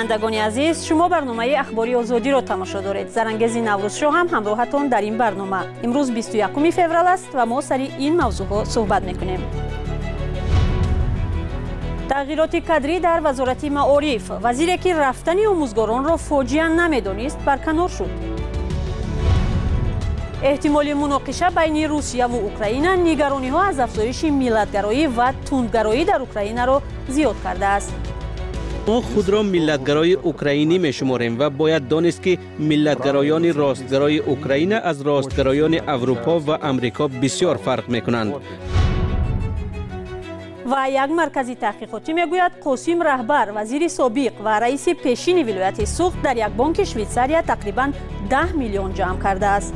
بینندگان عزیز، شما برنامه اخباری آزادی را تماشا دارید. زرانگیز نوروز شو هم همراهتان در این برنامه. امروز 21 فوریه است و ما سر این موضوع ها صحبت میکنیم. تغییرات کادری در وزارت معارف، وزیری که رفتن آموزگاران را فاجعه نمیدانست برکنار شد. احتمال مناقشه بین روسیه و اوکراین نگرانی ها از افزایش ملتگرایی و تندگرایی در اوکراین را زیاد کرده است. ما خود را ملتگرای اوکراینی می شماریم و باید دانست که ملتگرایان راستگرای اوکراین از راستگرایان اروپا و امریکا بسیار فرق می کنند. و یک مرکزی تحقیقاتی میگوید قاسم رهبر، وزیر سابق و رئیس پیشین ولایت سوخت در یک بانک شویتساریا تقریباً 10 میلیون جمع کرده است.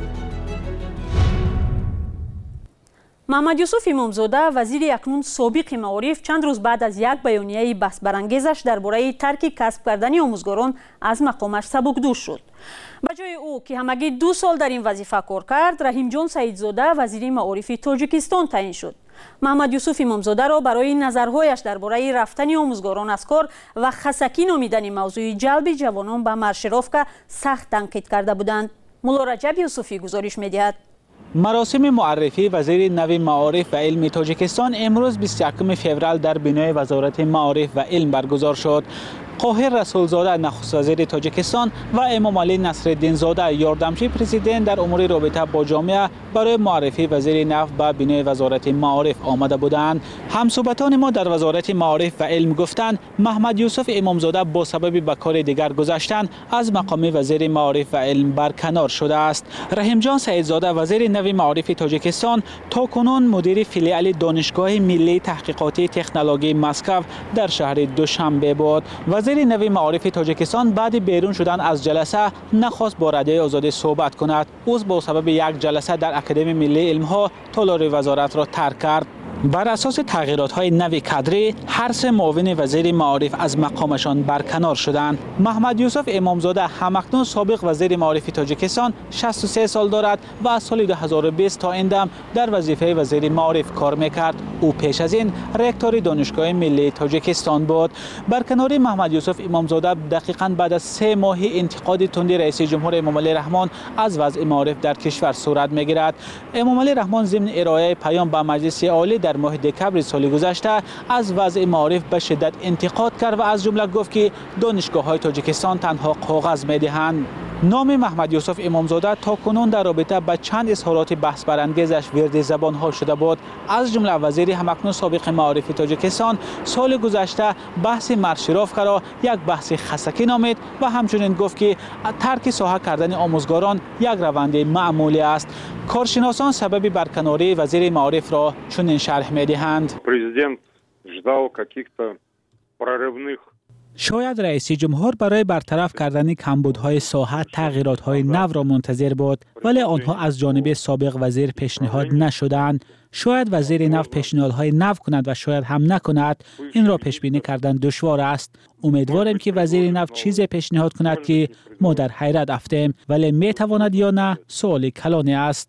محمد یوسف امامزاده، وزیر اکنون سابق معارف، چند روز بعد از یک بیانیه بحث برانگیزش درباره ترک کسب کردن آموزگاران از مقامش سبکدوش شد. به جای او که همگی 2 سال در این وظیفه کار کرد، رحیم جان سعیدزاده وزیر معارف تاجیکستان تعیین شد. محمد یوسف امامزاده را برای نظرهایش درباره رفتن آموزگاران از کار و خسکی نامیدن موضوع جلب جوانان به مارشروفکا سخت تنقید کرده بودند. مولا رجب یوسفی گزارش می‌دهد. مراسم معرفی وزیر نو معارف و علم تاجیکستان امروز 21 فوریه در بنای وزارت معارف و علم برگزار شد. قاهر رسولزاده نخست وزیر تاجیکستان و امام علی نصرالدین زاده یاردمچی پرزیدنت در امور رابطه با جامعه برای معرفی وزیر نو به بنای وزارت معارف آمده بودند. همصحبتان ما در وزارت معارف و علم گفتند محمد یوسف امامزاده با سبب به کار دیگر گذاشتن از مقام وزیر معارف و علم برکنار شده است. رحیم جان سعیدزاده وزیر نو معارف تاجیکستان تاکنون مدیر فیلیال دانشگاه ملی تحقیقاتی تکنولوژی مسکو در شهر دوشنبه بود. وزیر نو معارف تاجیکستان بعد بیرون شدن از جلسه نخواست با رادیو آزادی صحبت کند. او با سبب یک جلسه در اکادمی ملی علم ها تالار وزارت را ترک کرد. بر اساس تغییرات های نوی کادری هر 3 معاون وزیر معارف از مقامشان برکنار شدند. محمد یوسف امامزاده همکنون سابق وزیر معارف تاجیکستان 63 سال دارد و از سال 2020 تا این دم در وظیفه وزیر معارف کار میکرد. او پیش از این رکتور دانشگاه ملی تاجیکستان بود. برکناری محمد یوسف امامزاده دقیقاً بعد از 3 ماه انتقاد تند رئیس جمهور امام علی رحمان از وضع معارف در کشور صورت میگیرد. امام علی رحمان ضمن ارائه پیام به مجلس عالی در ماه دکمبر سال گذشته از وضع معارف به شدت انتقاد کرد و از جمله گفت که دانشگاه‌های تاجیکستان تنها کاغذ می‌دهند. نام محمد یوسف امامزاده تا کنون در رابطه با چند اظهارات بحث برانگیزش ورد زبان ها شده بود. از جمله وزیر همکنون سابق معارف تاجیکستان سال گذشته بحث مارشروفکا را یک بحث خسکی نامید و همچنین گفت که ترک ساحه کردن آموزگاران یک روند معمولی است. کارشناسان سبب برکناری وزیر معارف را چنین شرح می‌دهند. پرزیدنت ждал каких-то прорывных. شاید رئیس جمهور برای برطرف کردن کمبودهای ساحت تغییرات‌های نو را منتظر بود، ولی آنها از جانب سابق وزیر پیشنهاد نشدند. شاید وزیر نو پیشنهادهای نو کند و شاید هم نکند. این را پیش بینی کردن دشوار است. امیدوارم که وزیر نو چیزی پیشنهاد کند که ما در حیرت افتیم، ولی میتواند یا نه سوال کلانی است.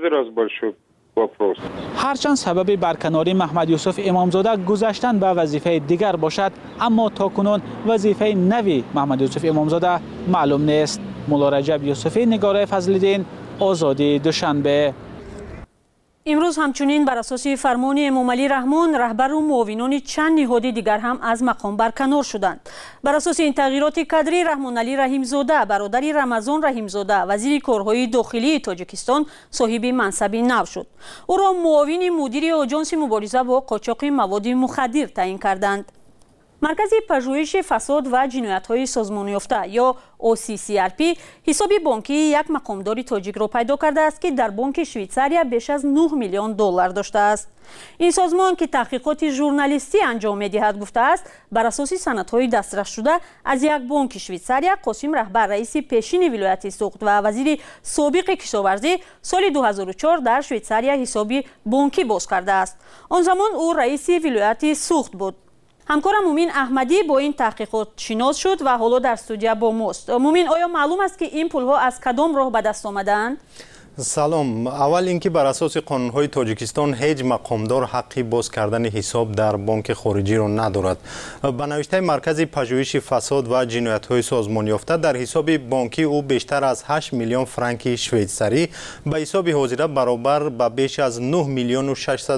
هرچند سبب برکناری محمد یوسف امامزاده گذشتن به وظیفه دیگر باشد، اما تاکنون وظیفه نوی محمد یوسف امامزاده معلوم نیست. مولا رجب یوسفی، نگار فضل‌الدین، آزادی، دوشنبه. امروز همچنین بر اساس فرمان امام علی رحمان رهبر و معاونان چند نهاد دیگر هم از مقام برکنار شدند. بر اساس این تغییرات کادری رحمان علی رحیمزاده برادر رمضان رحیمزاده وزیر کارهای داخلی تاجیکستان صاحب منصب نو شد. او را معاون مدیر آژانس مبارزه با قاچاق مواد مخدر تعیین کردند. مرکز پژوهش فساد و جنایت‌های سازمان یافته یا OCCRP حساب بانکی یک مقامدار تاجیک را پیدا کرده است که در بانک شویتساریا بیش از 9 میلیون دلار داشته است. این سازمان که تحقیقات ژورنالیستی انجام می‌دهد گفته است بر اساس سندهای دسترس شده از یک بانک شویتساریا قاسم رهبر رئیس پیشین ولایت سوخت و وزیر سابق کشاورزی سال 2004 در شویتساریا حساب بانکی باز کرده است. آن زمان او رئیس ولایت سوخت بود. همکارم مومین احمدی با این تحقیقات شناس شد و حالا در استودیو با ماست. مومین، آیا معلوم است که این پولها از کدام راه به دست آمدند؟ سلام. اول اینکه بر اساس قانون‌های تاجیکستان هیچ مقامدار حقی باز کردن حساب در بانک خارجی را ندارد. به نوشته مرکز پژوهش فساد و جنایت‌های سازمان یافته در حساب بانکی او بیشتر از 8 میلیون فرانک شویتزاری به حساب حاضره برابر به بیش از 9 میلیون و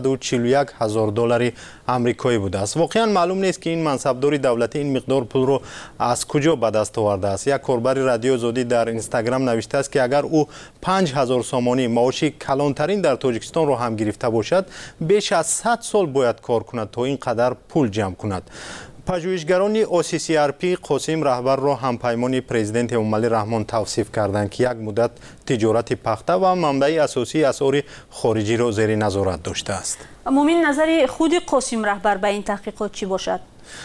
641 هزار دلار آمریکایی بوده است. واقعا معلوم نیست که این منصبدار دولتی این مقدار پول را از کجا به دست آورده است. یک کاربر رادیو آزادی در اینستاگرام نوشته است که اگر او 5000 سامانی معاشی کلانترین در تاجیکستان را هم گرفته باشد، بیش از 100 سال باید کار کند تا این قدر پول جمع کند. پژوهشگران OCCRP قاسم رهبر را همپیمان پرزیدنت امومالی رحمان توصیف کردند که یک مدت تجارت پخته و منبع اساسی اسعار خارجی را زیر نظارت داشته است. مومن، نظر خود قاسم رهبر به این تحقیقات چی باشد؟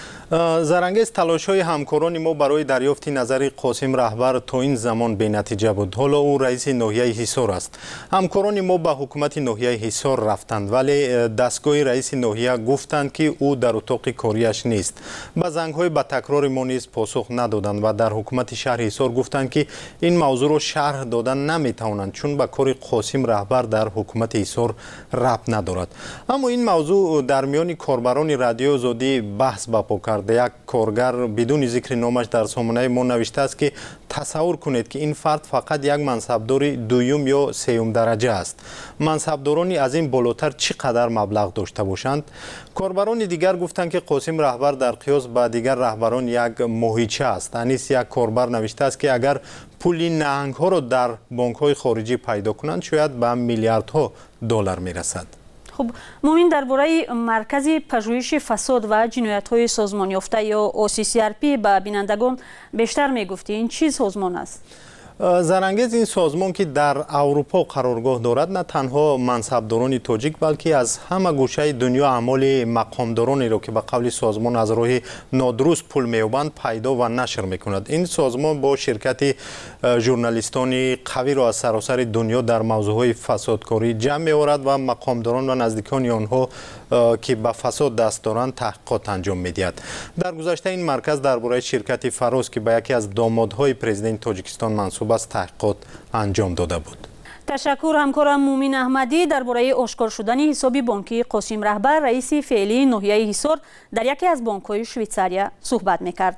زرانگیز تلاش‌های همکاران ما برای دریافت نظر قاسم رهبر تا این زمان بی‌نتیجه بود. حالا او رئیس ناحیه حصار است. همکاران ما به حکومت ناحیه حصار رفتند، ولی دستگاه رئیس ناحیه گفتند که او در اتاق کاریش نیست. به زنگ‌های به تکرار ما نیز پاسخ ندادند و در حکومت شهر حصار گفتند که این موضوع را شرح دادن نمی‌توانند چون به کار قاسم رهبر در حکومت حصار ربط ندارد. اما این موضوع در میان کاربران رادیو آزادی بحث برپا کرد. یک کارگر بدون ذکر نامش در سامانه ما نوشته است که تصور کنید که این فرد فقط یک منصبدار دوم یا سوم درجه است. منصبدارانی از این بالاتر چقدر مبلغ داشته باشند؟ کاربران دیگر گفتند که قاسم رهبر در قیاس با دیگر رهبران یک ماهیچه است. انیس یک کاربر نوشته است که اگر پول نهنگ ها را در بانک های خارجی پیدا کنند شاید به میلیاردها دلار میرسد. خب مومن، درباره مرکز پژوهش فساد و جنایت‌های سازمان یافته یا OCCRP به بینندگان بیشتر میگفتی. این چی سازمان است؟ زرانگیز این سازمان که در اروپا قرارگاه دارد نه تنها منصبداران تاجیک بلکه از همه گوشه دنیا اعمال مقامدارانی را که به قول سازمان از راه نادرست پول می‌یابند پیدا و نشر می‌کند. این سازمان با شرکت ژورنالیستان قوی را از سراسر دنیا در موضوعهای فسادکاری جمع می‌آورد و مقامداران و نزدیکان آنها که به فساد دست دارند تحقیقات انجام می‌دهد. در گذشته این مرکز درباره شرکت فراز که به یکی از دامادهای پرزیدنت تاجیکستان منسوب است تحقیقات انجام داده بود. تشکر همکارم مومن احمدی درباره آشکار شدن حساب بانکی قاسم رهبر رئیس فعلی ناحیه حصار در یکی از بانک‌های شویتزاریا صحبت می‌کرد.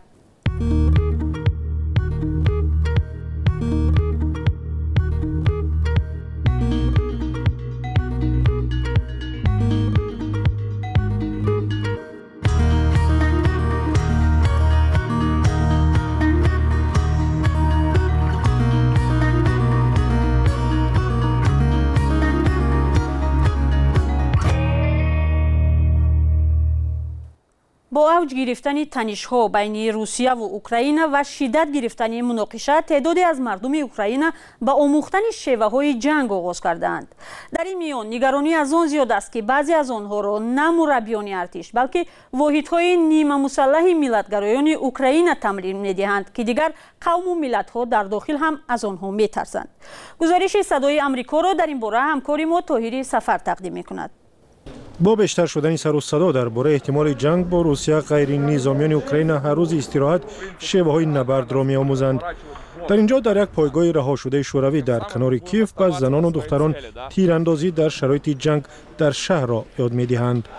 با اوج گرفتن تنش‌ها بین روسیه و اوکراین و شدت گرفتن مناقشه، تعدادی از مردم اوکراین به آموختن شیوه‌های جنگ آغاز کردند. در این میان نگرانی از آن زیاد است که بعضی از آنها را نه مربیان ارتش بلکه واحدهای نیمه مسلح ملت‌گرایان اوکراین تمرین می‌دهند که دیگر قوم و ملت‌ها در داخل هم از آنها می‌ترسند. گزارش صدای آمریکا را در این باره همکار ما طاهری سفر تقدیم می‌کند. با بیشتر شدن سر و صدا درباره احتمال جنگ با روسیه، غیر نظامیان اوکراین هر روز استراحت شیوه‌های نبرد را می‌آموزند. در اینجا در یک پایگاه رها شده شوروی در کنار کیف به زنان و دختران تیراندازی در شرایط جنگ در شهر را یاد می‌دهند.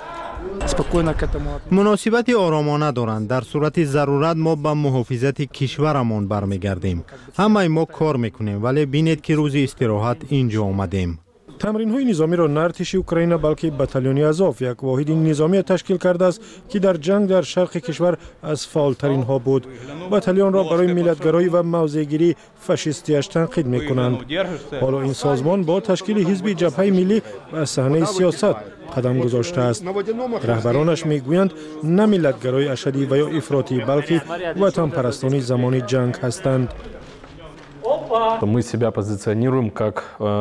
مناسبت آرامانه دارند. در صورت ضرورت ما به محافظت کشورمان برمیگردیم. همه ما کار میکنیم ولی بینید که روز استراحت اینجا آمدیم. تمرین‌های نظامی را نه ارتش اوکراین بلکه بتالون آزاف یک واحد نظامی تشکیل کرده است که در جنگ در شرق کشور از فعالترین ها بود. بتالون را برای ملت‌گرایی و موضع‌گیری فاشیستیش تنقید می‌کنند. حالا این سازمان با تشکیل حزب جبهه ملی به صحنه سیاست قدم گذاشته است. رهبرانش میگویند نه ملت‌گرای اشدی و یا افراطی بلکه وطن پرستانی زمان جنگ هستند. Мы себя позиционируем как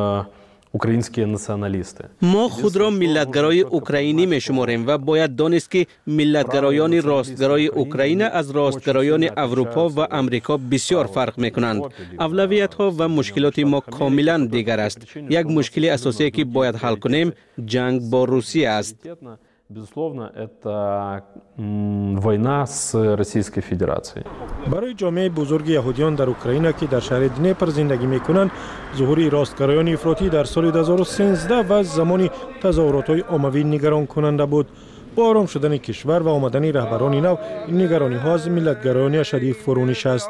ما خود را ملتگرای اوکراینی می شماریم و باید دانست که ملتگرایان راستگرای اوکراین از راستگرایان اروپا و امریکا بسیار فرق می کنند. اولویت ها و مشکلات ما کاملا دیگر است. یک مشکل اساسی که باید حل کنیم جنگ با روسیه است. безусловно, это война с Российской Федерацией. برای جامعه بزرگ یهودیان در اوکراین که در شهر دنیپر زندگی می‌کنند، ظهور راستگرایان افراطی در سال 2013 و زمان تظاهرات‌های عمومی نگران کننده بود. با آرام شدن کشور و آمدن رهبران نو، این نگرانی‌ها از ملت‌گرایان اشدی فرو نشست.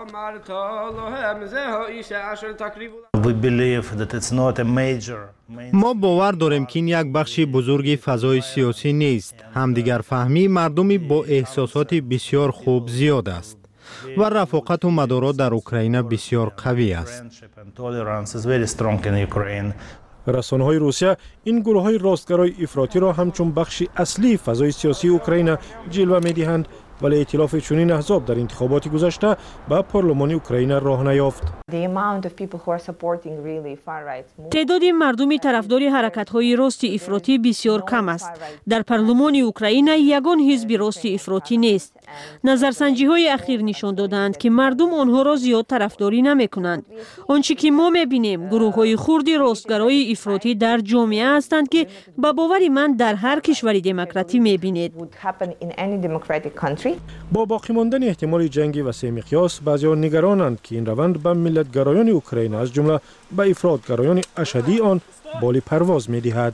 ما باور داریم که این یک بخش بزرگ فضای سیاسی نیست. همدیگر فهمی مردمی با احساسات بسیار خوب زیاد است و رفاقت و مدارات در اوکراین بسیار قوی است. رسانه‌های روسیه این گروه‌های راستگرای افراطی را همچون بخش اصلی فضای سیاسی اوکراین جلوه می‌دهند، ولی ائتلاف چنین احزاب در انتخابات گذشته به پارلمان اوکراین راه نیافت. تعداد مردم طرفدار حرکت‌های راست افراطی بسیار کم است. در پارلمان اوکراین یگان حزب راست افراطی نیست. نظرسنجی‌های اخیر نشان دادند که مردم آنها را زیاد طرفداری نمی‌کنند. آنچه که ما می‌بینیم گروه‌های خرد راستگرای افراطی در جامعه هستند که به باور من در هر کشور دموکراتی می‌بینید. با باقی ماندن احتمال جنگ وسیع مقیاس، بعضی‌ها نگرانند که این روند به ملت‌گرایان اوکراین از جمله به افراط‌گرایان اشدی آن بال پرواز می‌دهد.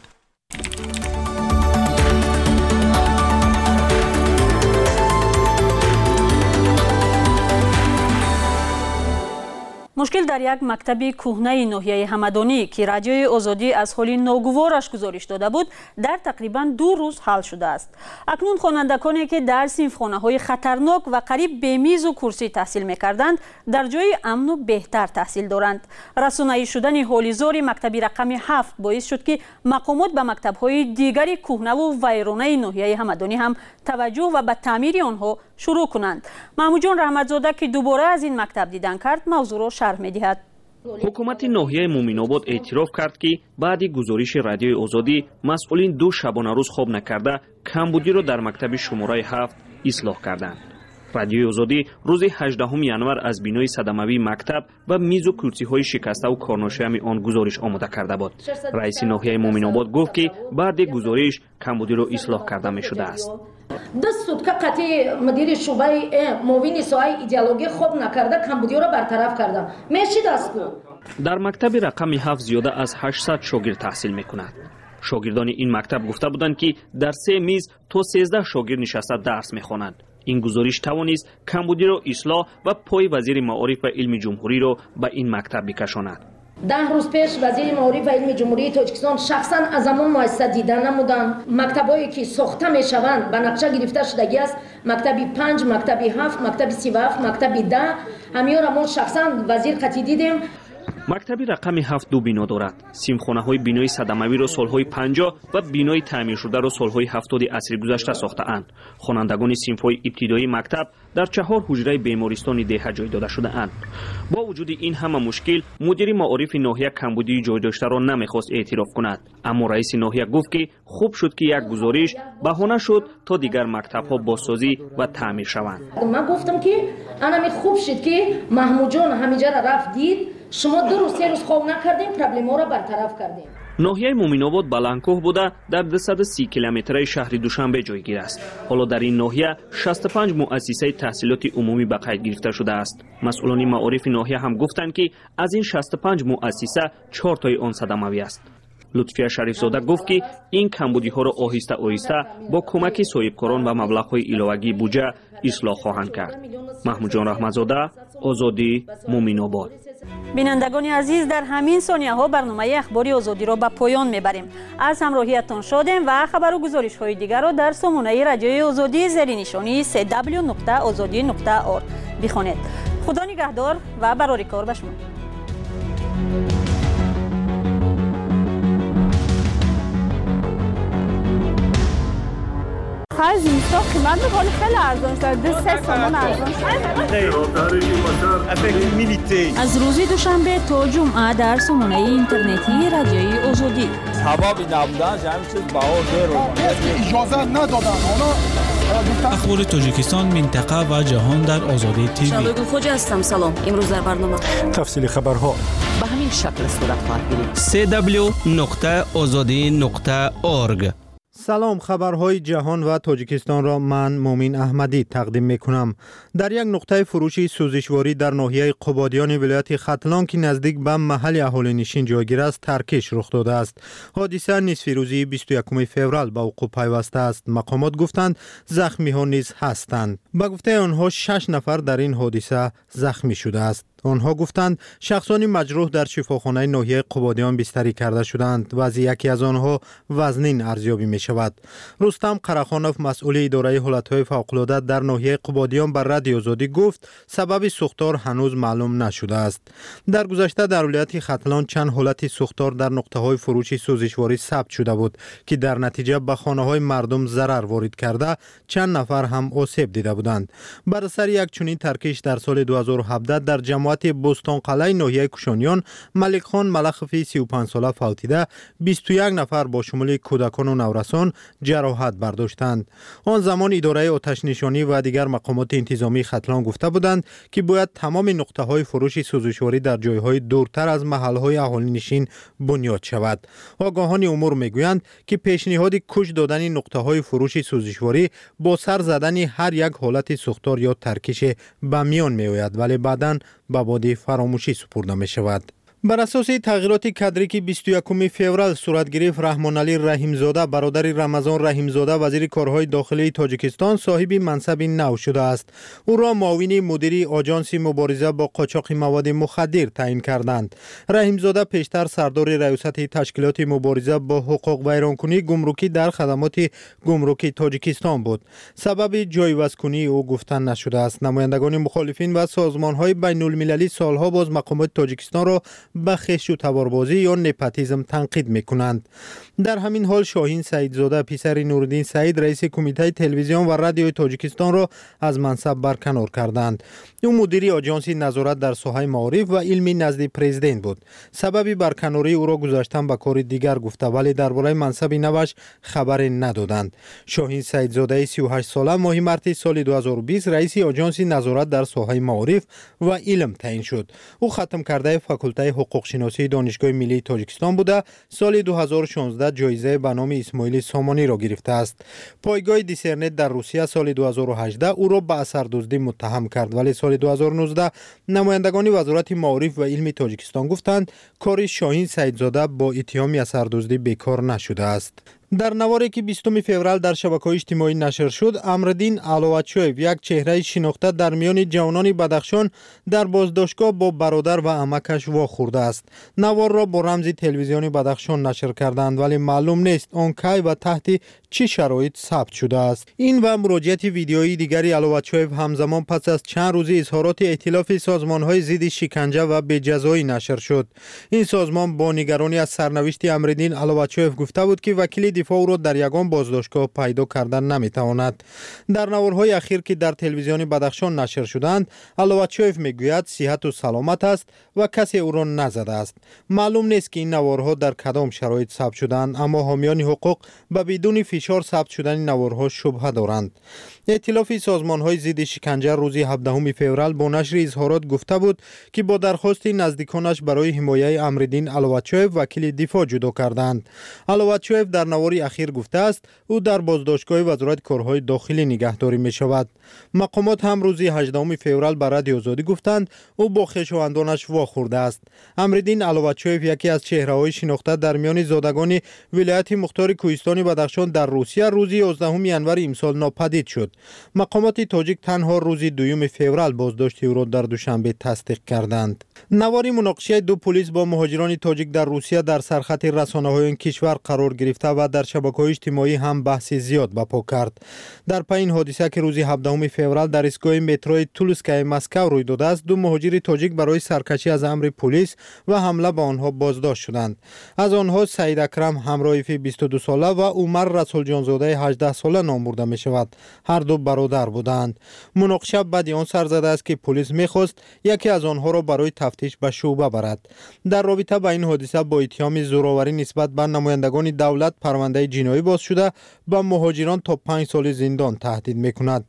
مشکل در یک مکتب کهنه ناحیه همدانی که رادیوی آزادی از حال ناگوارش گزارش داده بود در تقریبا 2 روز حل شده است. اکنون خوانندگانی که در صنفخانه‌های خطرناک و قریب به میز و کرسی تحصیل می‌کردند در جای امن و بهتر تحصیل دارند. رسانه‌ای شدن حالی‌زار مکتب رقم 7 باعث شد که مقامات به مکتب‌های دیگر کهنه و ویرانه ناحیه همدانی هم توجه و به تعمیر آنها شروع کنند. محمود جان رحمتزاده که دوباره از این مکتب دیدن کرد موضوع را شرح می‌دهد. حکومت ناحیه مومن‌آباد اعتراف کرد که بعد گزارش رادیوی آزادی مسئولین 2 شبانه روز خواب نکرده کمبودی را در مکتب شماره 7 اصلاح کردند. رادیوی آزادی روز 18 ینور از بینای صدموی مکتب و میز و کرسی‌های شکسته و کارناشیان آن گزارش آماده کرده بود. رئیس ناحیه مومن‌آباد گفت که بعد گزارش کمبودی را اصلاح کرده می‌شده است. دست سوتکه قطعی مدیر شعبه معاون سایه ایدئولوژی خوب نکرده کمبودی را برطرف کردم. میشه دست کو. در مکتب رقم 7 زیاده از 800 شاگرد تحصیل می‌کند. شاگردان این مکتب گفته بودند که در 3 میز تا 13 شاگرد نشسته درس می‌خوانند. این گزارش توانست کمبودی را اصلاح و پای وزیر معارف و علم جمهوری را به این مکتب بکشاند. 10 روز پیش وزیر معارف و علم جمهوری تاجیکستان شخصا از همان مؤسسه دیدن نمودند. مکتبایی که ساخته میشوند به نقشه گرفته شدگی است. مکتب 5، مکتب 7، مکتب 37، مکتب 10 همیان را ما شخصا وزیر قطعی دیدیم. مکتب رقم 7 2 بنا دارد. سیمخانه‌های بینای صدموی را سالهای 50 و بینای تعمیر شده را سالهای 70 عصر گذشته ساخته‌اند. خوانندگان صنف‌های ابتدایی مکتب در 4 حجره بیمارستان دهه جای داده شده‌اند. با وجود این همه مشکل، مدیر معارف ناحیه کمبودی جای داشته را نمی‌خواست اعتراف کند. اما رئیس ناحیه گفت که خوب شد که یک گزارش بهانه شد تا دیگر مکتب‌ها بازسازی و تعمیر شوند. من گفتم که انا خوب شد که محمود جان همینجا را رفت دید. شما 2 روز 3 روز خواب نکردیم، پرابلم‌ها را برطرف کردیم. ناحیه مومن‌آباد بلندکوه بوده در 230 کیلومتری شهر دوشنبه جایگیر است. حالا در این ناحیه 65 مؤسسه تحصیلات عمومی به قید گرفته شده است. مسئولان معارف ناحیه هم گفتند که از این 65 مؤسسه 4 تای آن صدموی است. لطفیه شریف زاده گفت که این کمبودی ها را آهسته آهسته با کمک صاحبکاران و مبلغ‌های الهه‌ای بودجه اصلاح خواهند کرد. محمود جان رحمتزاده، آزادی، مومن‌آباد. بینندگان عزیز، در همین ثانیه ها برنامه اخباری آزادی را به پایان میبریم. از همراهیتان شادیم و خبر و گزارش های دیگر را در سامانه رادیوی آزادی زیر نشانی www.azadi.org بخوانید. خدا نگهدار و برای کار به شما. خرج زمستان قیمت می‌کنه خیلی ارزان شده. 3 سامان ارزان شده. از روز دوشنبه تا جمعه در سامانه اینترنتی رادیوی آزادی. حبابی نبودن همین چیز باور رو اجازه ندادن. اخبار تاجیکستان، منطقه و جهان در آزادی تیوی. شادو خوج هستم. سلام. امروز در برنامه تفصیل خبرها به همین شکل صورت خواهد گرفت. www.azadi.org سلام، خبرهای جهان و تاجیکستان را من مومین احمدی تقدیم میکنم. در یک نقطه فروشی سوزشواری در ناحیه قبادیان ولایت ختلان که نزدیک به محل اهالی نشین جایگیر است ترکش رخ داده است. حادثه نصف روزی 21 فوریه به وقوع پیوسته است. مقامات گفتند زخمی ها نیز هستند. به گفته آنها 6 نفر در این حادثه زخمی شده است. آنها گفتند شخصانی مجروح در شفاخانه ناحیه قبادیان بستری کرده شدند و از یکی از آنها وزنین ارزیابی می شود. رستم قرخانوف مسئول اداره حالتهای فوق‌العاده در ناحیه قبادیان بر رادیو آزادی گفت سبب سوختار هنوز معلوم نشده است. در گذشته در ولایت ختلان چند حالت سوختار در نقطه‌های فروشی سوزشواری ثبت شده بود که در نتیجه به خانه‌های مردم ضرر وارد کرده چند نفر هم آسیب دیده بودند. بر اثر یک چنین ترکش در سال 2017 در جماعت بوستان قلعه ناحیه کوشانیان ملک خان ملخفی 35 ساله فوتیده 21 نفر با شمول کودکان و نورسان جراحت برداشتند. آن زمان اداره آتش نشانی و دیگر مقامات انتظامی ختلان گفته بودند که باید تمام نقطه های فروش سوزشواری در جایهای دورتر از محل های اهالی نشین بنیاد شود. آگاهان امور میگویند که پیشنهاد کش دادن نقطه های فروش سوزشواری با سر زدن هر یک حالت سوختار یا ترکش به میان می آید ولی بعداً به باد فراموشی سپرده می شود. بر اساس تغییرات کادری که 21 فوریه صورت گرفت، رحمان علی رحیم زاده برادر رمضان رحیم زاده وزیر کارهای داخلی تاجیکستان صاحب منصب نو شده است. او را معاون مدیر آژانس مبارزه با قاچاق مواد مخدر تعیین کردند. رحیم زاده پیشتر سردار ریاست تشکیلات مبارزه با حقوق ویرانکنی گمرکی در خدمات گمرکی تاجیکستان بود. سبب جایگزینی او گفتن نشده است. نمایندگان مخالفین و سازمان‌های بین‌المللی سالها باز مقامات تاجیکستان را به خش و تباربازی یا نپاتیسم تنقید میکنند. در همین حال شاهین سعیدزاده پسر نورالدین سعید رئیس کمیته تلویزیون و رادیو تاجیکستان را از منصب برکنار کردند. او مدیر آژانس نظارت در ساحه معارف و علمی نزد پرزیدنت بود. سبب برکناری او را گذاشتن به کار دیگر گفته ولی درباره منصب نوش خبری ندادند. شاهین سعیدزاده 38 ساله ماه مارس سال 2020 رئیس آژانس نظارت در ساحه معارف و علم تعیین شد. او ختم کرده فاکولته حقوق شناسی دانشگاه ملی تاجیکستان بوده. سال 2016 جایزه به نام اسماعیل سامانی را گرفته است. پایگاه دیسرنت در روسیه سال 2018 او را به اثردزدی متهم کرد ولی سال 2019 نمایندگان وزارت معارف و علم تاجیکستان گفتند کار شاهین سعیدزاده با اتهام اثردزدی بیکار نشده است. در نواری که 20 فوریه در شبکه‌های اجتماعی نشر شد، امردین علوچویف یک چهره شناخته در میان جوانان بدخشان در بازداشتگاه با برادر و عمکش واخورده است. نوار را با رمز تلویزیون بدخشان نشر کردند ولی معلوم نیست آن کی و تحت چه شرایط ثبت شده است. این و مراجعه ویدیویی دیگری علوچویف همزمان پس از چند روز اظهارات ائتلاف سازمان‌های ضد شکنجه و بی‌جزایی نشر شد. این سازمان با نگرانی از سرنوشت امردین علوچویف گفته بود که وکیل دفاع را در یگان بازداشتگاه پیدا کردن نمیتواند. در نوارهای اخیر که در تلویزیون بدخشان نشر شدند، علوچویف میگوید صحت و سلامت است و کسی او را نزده است. معلوم نیست که این نوارها در کدام شرایط ثبت شدند، اما حامیان حقوق به بدون فشار ثبت شدن نوارها شبهه دارند. ائتلاف سازمان‌های ضد شکنجه روز 17 فوریه با نشر اظهارات گفته بود که با درخواست نزدیکانش برای حمایت امردین علوچویف وکیل دفاع جدا کردند. علوچویف در نوار اخیر گفته است او در بازداشتگاه وزارت کارهای داخلی نگهداری می شود. مقامات هم روز 18 فوریه به رادیو آزادی گفتند او با خویشاوندانش واخورده است. امردین علوچویف یکی از چهره‌های شناخته در میان زادگان ولایت مختار کوهستان بدخشان در روسیه روز 11 ژانویه امسال ناپدید شد. مقامات تاجیک تنها روز 2 فوریه بازداشت او را در دوشنبه تصدیق کردند. نواری مناقشه دو پلیس با مهاجران تاجیک در روسیه در سرخط رسانه‌های این کشور قرار گرفته و در شبکه‌های اجتماعی هم بحث زیاد برپا کرد. در پی این حادثه که روز 17 فوریه در ایستگاه مترو تولسکای مسکو روی داده است، دو مهاجر تاجیک برای سرکشی از امر پلیس و حمله به آنها بازداشت شدند. از آنها سعید اکرم همرایف 22 ساله و عمر رسول جانزاده 18 ساله نام برده می شود. هر دو برادر بودند. مناقشه بعد آن سر زده است که پلیس می‌خواست یکی از آنها را برای تفتیش به شعبه برد. در رابطه با این حادثه با اتهام زورآوری نسبت به نمایندگان دولت پرونده جنایی باز شده، به مهاجران تا 5 سال زندان تهدید می‌کند.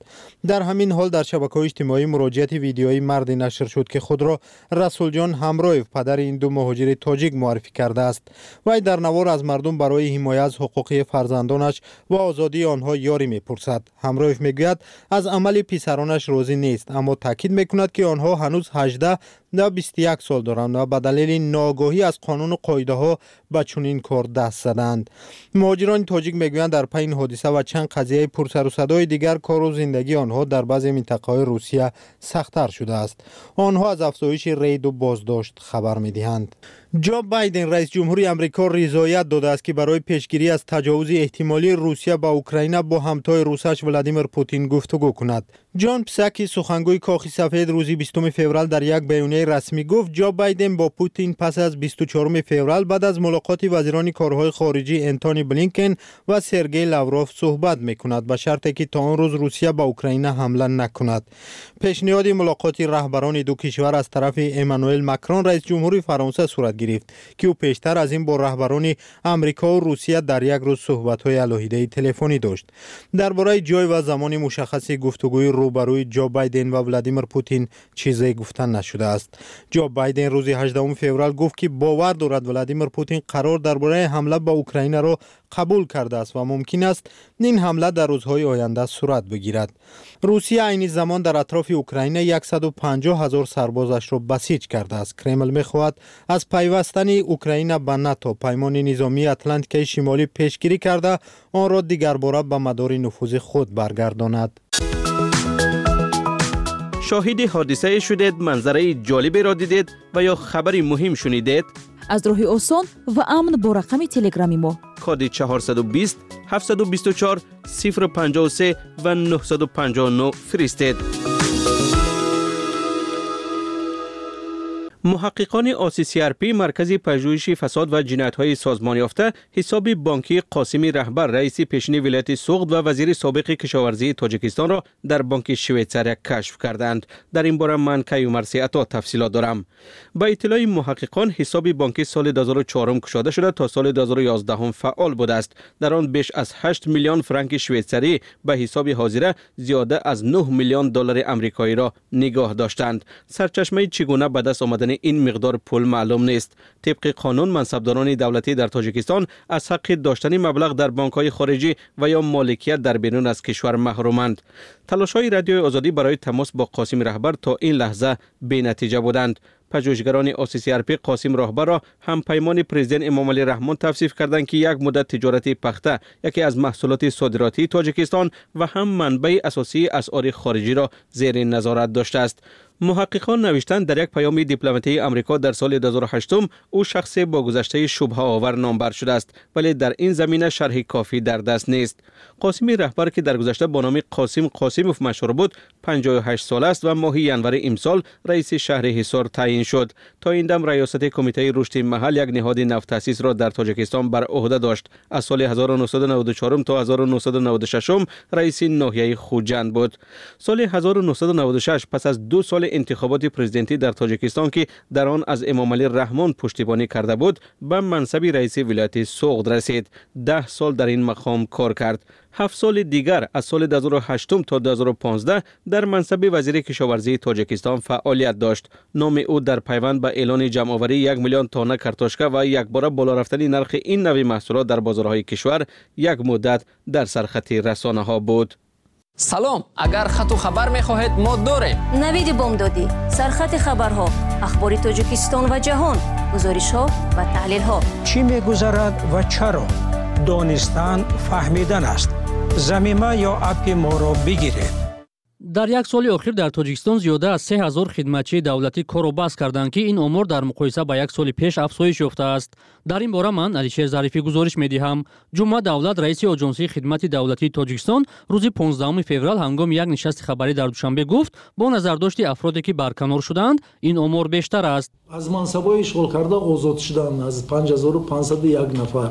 در همین حال در شبکه‌های اجتماعی مراجعات ویدیویی مردی نشر شد که خود را رسول جان همرویف پدر این دو مهاجر تاجیک معرفی کرده است. وی در نوار از مردم برای حمایت از حقوق فرزندانش و آزادی آنها یاری می‌پرسد. همرویف میگوید از عمل پسرانش راضی نیست، اما تاکید میکند که آنها هنوز 18 و 21 سال دارند و به دلیل ناآگاهی از قانون و قاعده ها به چنین کار دست زدند. مهاجران تاجیک میگویند در پی این حادثه و چند قضیه پرسر و صدای دیگر کار و زندگی آنها در بعضی منطقه‌های روسیه سخت‌تر شده است. آنها از افزایش رید و بازداشت خبر می‌دهند. جو بایدن رئیس جمهوری آمریکا رضایت داده است که برای پیشگیری از تجاوز احتمالی روسیه به اوکراین با همتای روسش ولادیمیر پوتین گفتگو کند. جان پساکی سخنگوی کاخ سفید روز 20 فوریه در یک بیانیه رسمی گفت جو بایدن با پوتین پس از 24 فوریه بعد از ملاقات وزیران کارهای خارجی انتونی بلینکن و سرگئی لاوروف صحبت میکند به شرطی که تا آن روز روسیه به اوکراین حمله نکند. پیشنهاد ملاقات رهبران دو کشور از طرف امانوئل ماکرون رئیس جمهوری فرانسه صورت گرفت که او پیشتر از این با رهبران آمریکا و روسیه در یک روز صحبت‌های علیحده تلفنی داشت. درباره جای و زمان مشخص گفتگوی روبروی جو بایدن و ولادیمیر پوتین چیزی گفته نشده است. جو بایدن روز 18 فوریه گفت که باور دارد ولادیمیر پوتین قرار درباره حمله به اوکراین را قبول کرده است و ممکن است این حمله در روزهای آینده صورت بگیرد. روسیه عین زمان در اطراف اوکراین 150,000 سربازش را بسیج کرده است. کرمل می‌خواهد از پیوستن اوکراین به ناتو پیمان نظامی اتلانتیک شمالی پیشگیری کرده آن را دیگر باره به مدار نفوذ خود برگرداند. شاهد حادثه شدید، منظره جالبی را دیدید و یا خبری مهم شنیدید؟ از راه آسان و امن با رقم تلگرامی ما کد 420 724 053 و 959 فرستید. محققان آسیسی‌آرپی مرکز پژوهش فساد و جنایت‌های سازمان یافته حساب بانکی قاسمی رهبر رئیس پیشین ولایت سوغد و وزیر سابق کشاورزی تاجیکستان را در بانک شویتزاریا کشف کردند. در این باره من کیومرثی عطا تفصیلات دارم. با اطلاع محققان حساب بانکی سال 2004 گشاده شده تا سال 2011 فعال بوده است. در آن بیش از 8 میلیون فرانک شویتزاری به حساب حاضره زیاده از 9 میلیون دلار آمریکایی را نگاه داشتند. سرچشمه چگونه به دست آمدن این مقدار پول معلوم نیست. طبق قانون منصبداران دولتی در تاجیکستان از حق داشتن مبلغ در بانک‌های خارجی و یا مالکیت در بیرون از کشور محرومند. تلاش‌های رادیوی آزادی برای تماس با قاسم رهبر تا این لحظه بی‌نتیجه بودند. پژوهشگران آسیسی‌آرپی قاسم رهبر را هم پیمان پرزیدنت امامعلی رحمان توصیف کردند که یک مدت تجارت پخته یکی از محصولات صادراتی تاجیکستان و هم منبع اساسی اسعار خارجی را زیر نظارت داشته است. محققان نوشتند در یک پیام دیپلماتی آمریکا در سال 2008 او شخص با گذشته شبهه آور نامبر شده است، ولی در این زمینه شرح کافی در دست نیست. قاسم رهبر که در گذشته با نام قاسم قاسموف مشهور بود 58 سال است و ماه ینور امسال رئیس شهر حصار تعیین شد. تا این دم ریاست کمیته رشد محل یک نهاد نوتأسیس را در تاجیکستان بر عهده داشت. از سال 1994 تا 1996 رئیس ناحیه خوجند بود. سال 1996 پس از 2 سال انتخابات پرزیدنتی در تاجیکستان که در آن از امامعلی رحمان پشتیبانی کرده بود به منصب رئیس ولایت سوغد رسید. 10 سال در این مقام کار کرد. 7 سال دیگر از سال 2008 تا 2015 در منصب وزیر کشاورزی تاجیکستان فعالیت داشت. نام او در پیوند به اعلان جمع‌آوری 1 میلیون تانه کارتوشکا و یک باره بالا رفتن نرخ این نوع محصولات در بازارهای کشور یک مدت در سرخط رسانه‌ها بود. سلام، اگر خط و خبر می‌خواهید ما داریم. نوید بامدادی، سرخط خبرها، اخبار تاجیکستان و جهان، گزارش‌ها و تحلیل‌ها. چی می‌گذرد و چرا؟ دانستن فهمیدن است. زمینه یا اپ ما را بگیرید. در یک سال اخیر در تاجیکستان زیاده از 3000 خدمتچی دولتی کار و بس کردند که این امور در مقایسه با یک سال پیش افزایش یافته است. در این باره من علیشیر ظریفی گزارش می‌دهم. جمعه دولت رئیس آژانسی خدمت دولتی تاجیکستان روز 15 فوریه هنگام یک نشست خبری در دوشنبه گفت با نظرداشت افرادی که برکنار شدند این امور بیشتر است. از منصب‌های اشغال کرده آزاد شدند از 5501 نفر.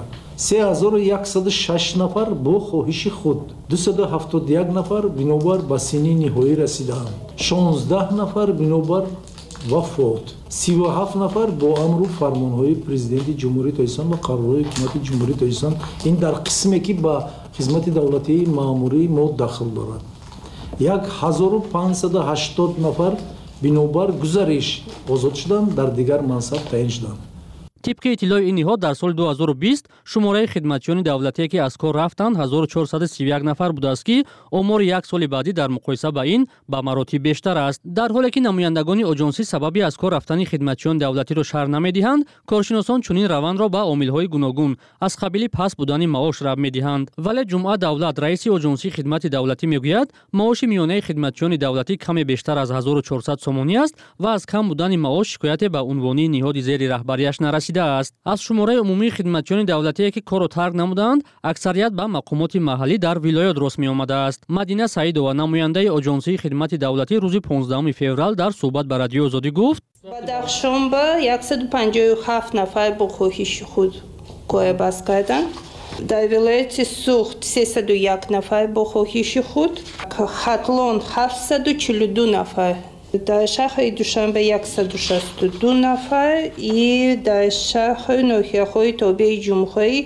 3106 نفر با خواهش خود، 271 نفر بنابر به سن نهایی رسیدند، 16 نفر بنابر وفات، 37 نفر با امر و فرمانهای پرزیدنت جمهوری تاجیکستان و قرارهای حکومت جمهوری تاجیکستان. این در قسمی که به خدمت دولتی ماموری ما داخل دارد. 1580 нафар бинобар гузариш озод шуданд, дар дигар мансаб таyin шуданд. طبق اطلاع این نهاد در سال 2020 شماره خدمتیان دولتی که از کار رفتند 1431 نفر بوده است که آمار یک سال بعدی در مقایسه با این به مراتب بیشتر است. در حالی که نمایندگان آژانسی سببی از کار رفتن خدمتیان دولتی را شرح نمی‌دهند، کارشناسان چنین روند را به عامل‌های گوناگون از قبیل پس بودن معاش ربط می‌دهند. ولی جمعه دولت رئیس آژانسی خدمت دولتی میگوید معاش میانه خدمتیان دولتی کمی بیشتر از 1400 سومانی است و از کم بودن معاش شکایت به عنوان نهاد زیر رهبریش نرسیده است. از شماره عمومی خدمتیان دولتی که کار را ترک نمودند، اکثریت به مقامات محلی در ولایت راست می آمده است. مدینه سعیدова نماینده آژانسی خدمت دولتی روز 15 فوریه در صحبت با رادیو آزادی گفت: بدخشانبه 157 نفر با خواهش خود کار باز کردند. در ولایت سوخت 301 نفر با خواهش خود، خطلان 742 نفر. در شهر دوشنبه 162 نفر و در شهر ناحیه‌های تابع جمهوری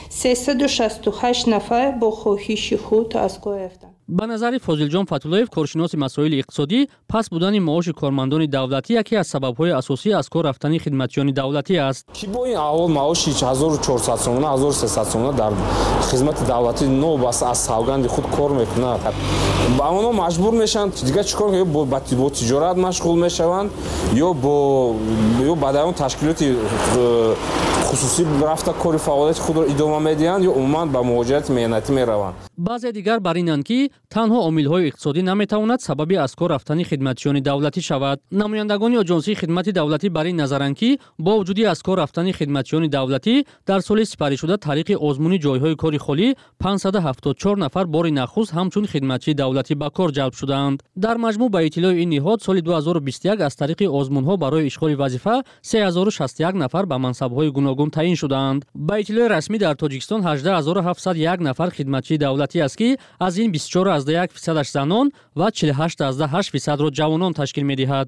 368 نفر با خواهش خود از کار رفتند. به نظر فاضل جان فتولایف، کارشناس مسائل اقتصادی، پس بودن معاش کارمندان دولتی یکی از سبب‌های اساسی از کار رفتن خدمتیان دولتی است. کی با این اول معاش 1400 سومانه 1300 سومانه در خدمت دولتی نو بس از سوگند خود کار میکنند. با اونا مجبور میشن دیگه چیکار کنن؟ با تجارت مشغول میشوند یا بعد اون تشکیلات خصوصی رفته کار فعالیت خود را ادامه میدهند یا عموما به مهاجرت مهنتی میروند. بعضی دیگر بر اینند که تنها عامل‌های اقتصادی نمیتواند سبب از کار رفتن خدمتیان دولتی شود. نمایندگان آژانسی خدمت دولتی بر این نظرند که با وجود از کار رفتن خدمتیان دولتی در سال سپری شده طریق آزمون جایهای کاری خالی 574 نفر بار نخست همچون خدمتچی دولتی به کار جلب شدند. در مجموع به اطلاع این نهاد سال 2021 از طریق آزمون‌ها برای اشغال وظیفه 3061 نفر به منصب‌های گوناگون تعیین شدند. به اطلاع رسمی در تاجیکستان 18701 نفر خدمتچی دولتی است که از این 24.1% زنان و 48.8% را جوانان تشکیل می‌دهد.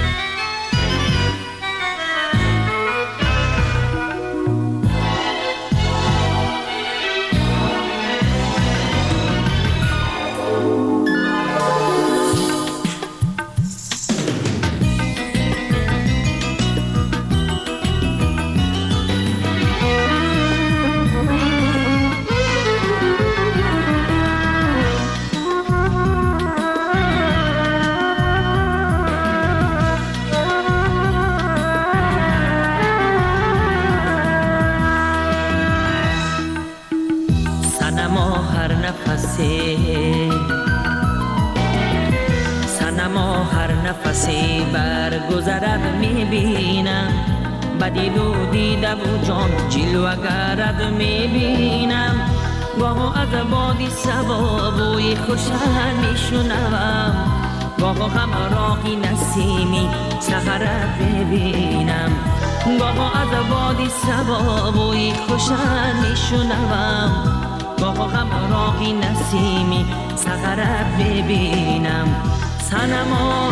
سنما هر نفسی برگذرد میبینم، بدید و دیده و جان جلوگرد میبینم. گاه از بادی سبا بوی خوشن میشنوم، گاه همراهی نسیمی سحرت ببینم. گاه از بادی سبا بوی خوشن میشنوم، گاه همراهی نسیمی سحرت ببینم. سنما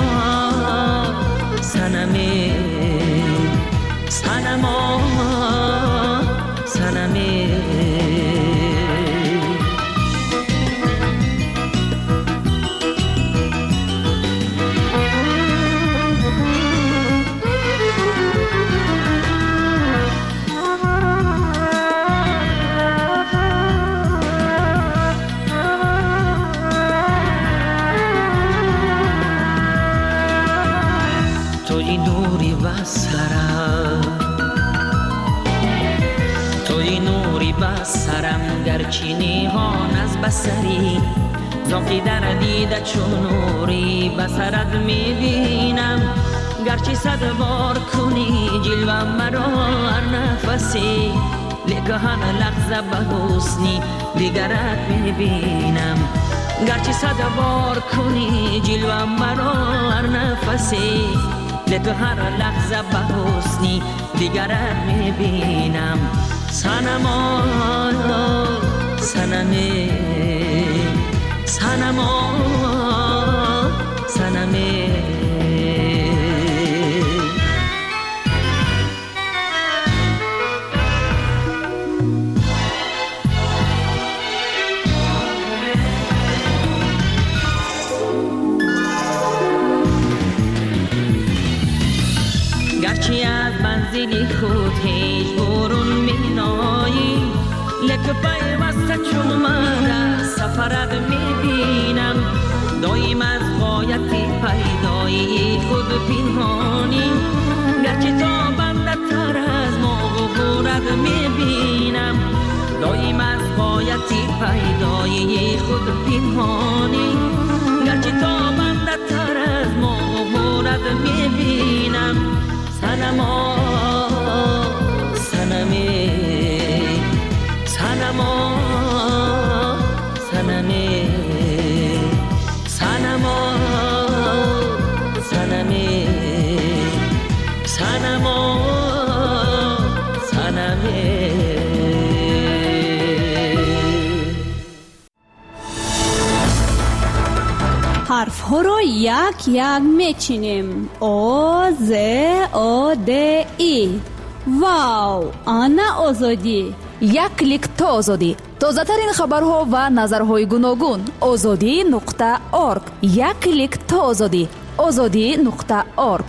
سنمی سنما سنمی توی نوری بسرم گرچه نیهان از بسری، زاکی در دیده چون نوری بسرت میبینم. گرچه 100 بار کنی جلوه مرا هر نفسی، لیکن همه لحظه به حسنی دیگرت میبینم. گرچه 100 بار کنی جلوه مرا هر نفسی، لیکن هر لحظه به حسنی دیگرت میبینم. سنما سنمی سنما سنمی چون من سفرت میبینم دایم از غایت پیدایی خود پنهانی گرچه تا بنده تر از ما غرورت میبینم دایم از غایت پیدایی خود پنهانی گرچه تا بنده تر از ما غرورت میبینم سنما سنمی سنما سنمی سنما سنمی سنما سنمی حرف ها رو یک یک میچینیم. او ز او د ای. واو، آنا آزادی. یک کلیک تا آزادی. تازه ترین خبرها و نظرهای گوناگون. azadi.org. یک کلیک تا آزادی. azadi.org.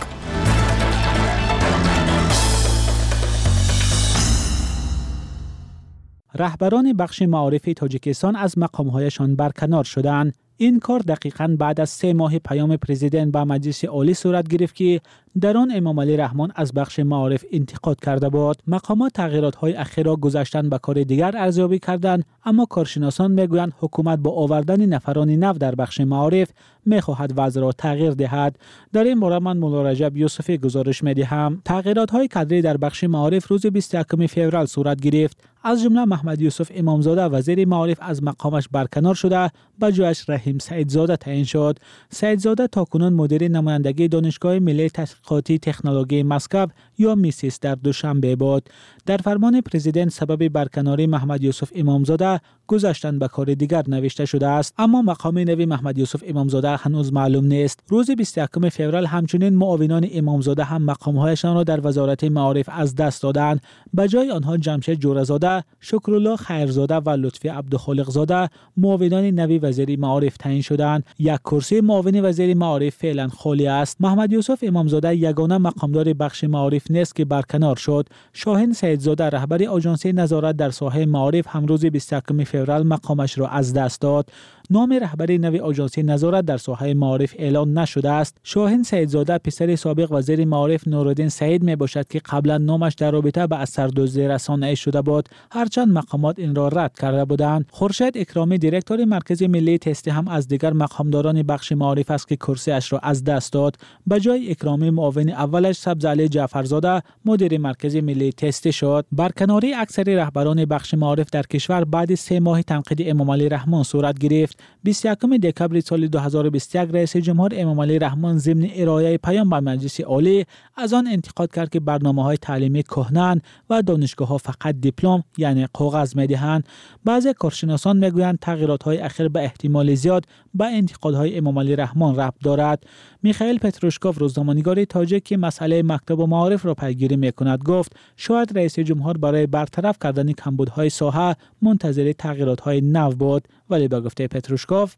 رهبران بخش معارف تاجیکستان از مقام‌هایشان برکنار شدند. این کار دقیقاً بعد از 3 ماه پیام پرزیدنت به مجلس عالی صورت گرفت که در آن امام علی رحمان از بخش معارف انتقاد کرده بود. مقامات تغییرات‌های اخیر را گذاشتن به کار دیگر ارزیابی کردند، اما کارشناسان میگویند حکومت با آوردن نفران نو در بخش معارف می‌خواهد وضع را تغییر دهد. در این باره من مولا رجب یوسفی گزارش می‌دهم. تغییرات‌های کادری در بخش معارف روز 21 فوریه صورت گرفت. از جمله محمد یوسف امامزاده وزیر معارف از مقامش برکنار شده، به جایش رحیم سعیدزاده تعیین شد. سعیدزاده تاکنون مدیر نمایندگی دانشگاه ملی تحقیقاتی تکنولوژی مسکو یا میسیس در دوشنبه بود. در فرمان پرزیدنت سبب برکناری محمد یوسف امامزاده گذاشتن به کار دیگر نوشته شده است، اما مقام نوی محمد یوسف امامزاده هنوز معلوم نیست. روز 21 فوریه همچنین معاونان امامزاده هم مقام‌هایشان را در وزارت معارف از دست دادند. به جای آنها جمشید جورزاده، شکرالله خیرزاده و لطفی عبدالخالقزاده معاونان نوی وزیر معارف تعیین شدند. یک کرسی معاون وزیر معارف فعلا خالی است. محمد یوسف امامزاده یگانه مقامدار بخش معارف نیست که برکنار شد. شاهین سعیدزاده رهبر آژانس نظارت در ساحه معارف هم روز 21 فوریه مقامش را از دست داد. نام رهبر نوی آژانس نظارت در ساحه معارف اعلان نشده است. شاهین سعیدزاده پسر سابق وزیر معارف نورالدین سعید می باشد که قبلا نامش در رابطه به اثردوزی رسانه‌ای شده بود، هرچند مقامات این را رد کرده بودند. خورشید اکرامی دیرکتور مرکز ملی تست هم از دیگر مقامداران بخش معارف است که کرسیش را از دست داد. به جای اکرامی معاون اولش سبزعلی جعفرزاده مدیر مرکز ملی تست شد. برکناری اکثر رهبران بخش معارف در کشور بعد 3 ماه تنقید امام علی رحمان صورت گرفت. 21 دکبر سال 2021 رئیس جمهور امام علی رحمان ضمن ارائه پیام به مجلس عالی از آن انتقاد کرد که برنامه‌های تعلیمی کهنه‌اند و دانشگاه‌ها فقط دیپلم یعنی کاغذ می‌دهند. بعضی کارشناسان می‌گویند تغییرات‌های اخیر به احتمال زیاد به انتقادهای امام علی رحمان ربط دارد. میخائیل پتروشکوف روزنامه‌نگار تاجیک که مسئله مکتب و معارف را پیگیری می‌کند گفت شاید رئیس جمهور برای برطرف کردن کمبودهای ساحه منتظر تغییرات‌های نو بود، ولی به گفته پتروشکوف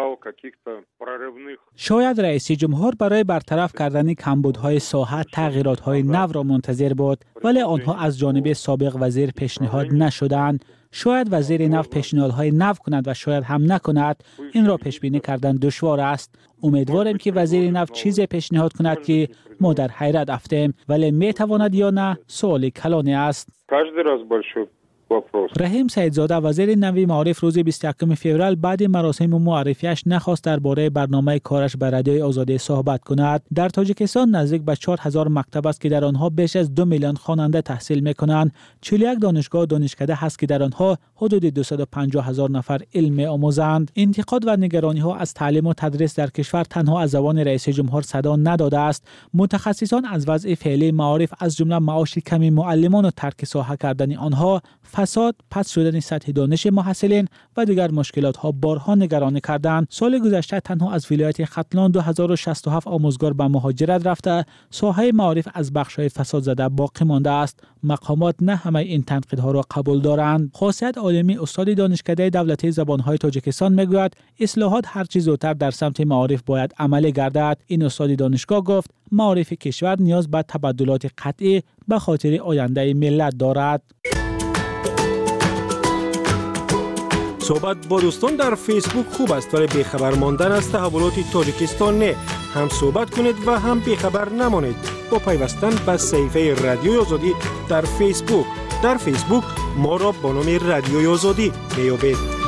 شاید رئیس جمهور برای برطرف کردن کمبودهای ساحه تغییرات‌های نو را منتظر بود، ولی آنها از جانب سابق وزیر پیشنهاد نشدند. شاید وزیر نو پیشنهادهای نو کند و شاید هم نکند. این را پیش بینی کردن دشوار است. امیدوارم که وزیر نو چیزی پیشنهاد کند که ما در حیرت افتیم، ولی میتواند یا نه سوال کلانی است. رحیم سعیدزاده وزیر نوی معارف روز 21 فوریه بعد مراسم معرفیش نخواست درباره برنامه کارش به رادیوی آزادی صحبت کند. در تاجیکستان نزدیک به 4000 مکتب است که در آنها بیش از 2 میلیون خواننده تحصیل می‌کنند. 41 دانشگاه و دانشکده هست که در آنها حدود 250,000 نفر علم آموزند. انتقاد و نگرانی‌ها از تعلیم و تدریس در کشور تنها از زبان رئیس جمهور صدا نداده است. متخصصان از وضع فعلی معارف از جمله معاش کم معلمان و ترک ساحه کردن آنها، فساد، پس شدن سطح دانش محصلین و دیگر مشکلات ها بارها نگرانی کردند. سال گذشته تنها از ولایت ختلان 2067 آموزگار به مهاجرت رفته. ساحه معارف از بخش‌های فساد زده باقی مانده است. مقامات نه همه این تنقیدها را قبول دارند. خاصیت عالمی استاد دانشکده دولتی زبان‌های تاجیکستان میگوید اصلاحات هر چه زودتر در سمت معارف باید عملی گردد. این استاد دانشگاه گفت معارف کشور نیاز به تبدلات قطعی به خاطر آینده ملت دارد. صحبت با دوستان در فیسبوک خوب است ولی بیخبر ماندن از تحولات تاجیکستان نه. هم صحبت کنید و هم بیخبر نمانید با پیوستن به صفحه رادیوی آزادی در فیسبوک. در فیسبوک ما را با نام رادیوی آزادی بیابید.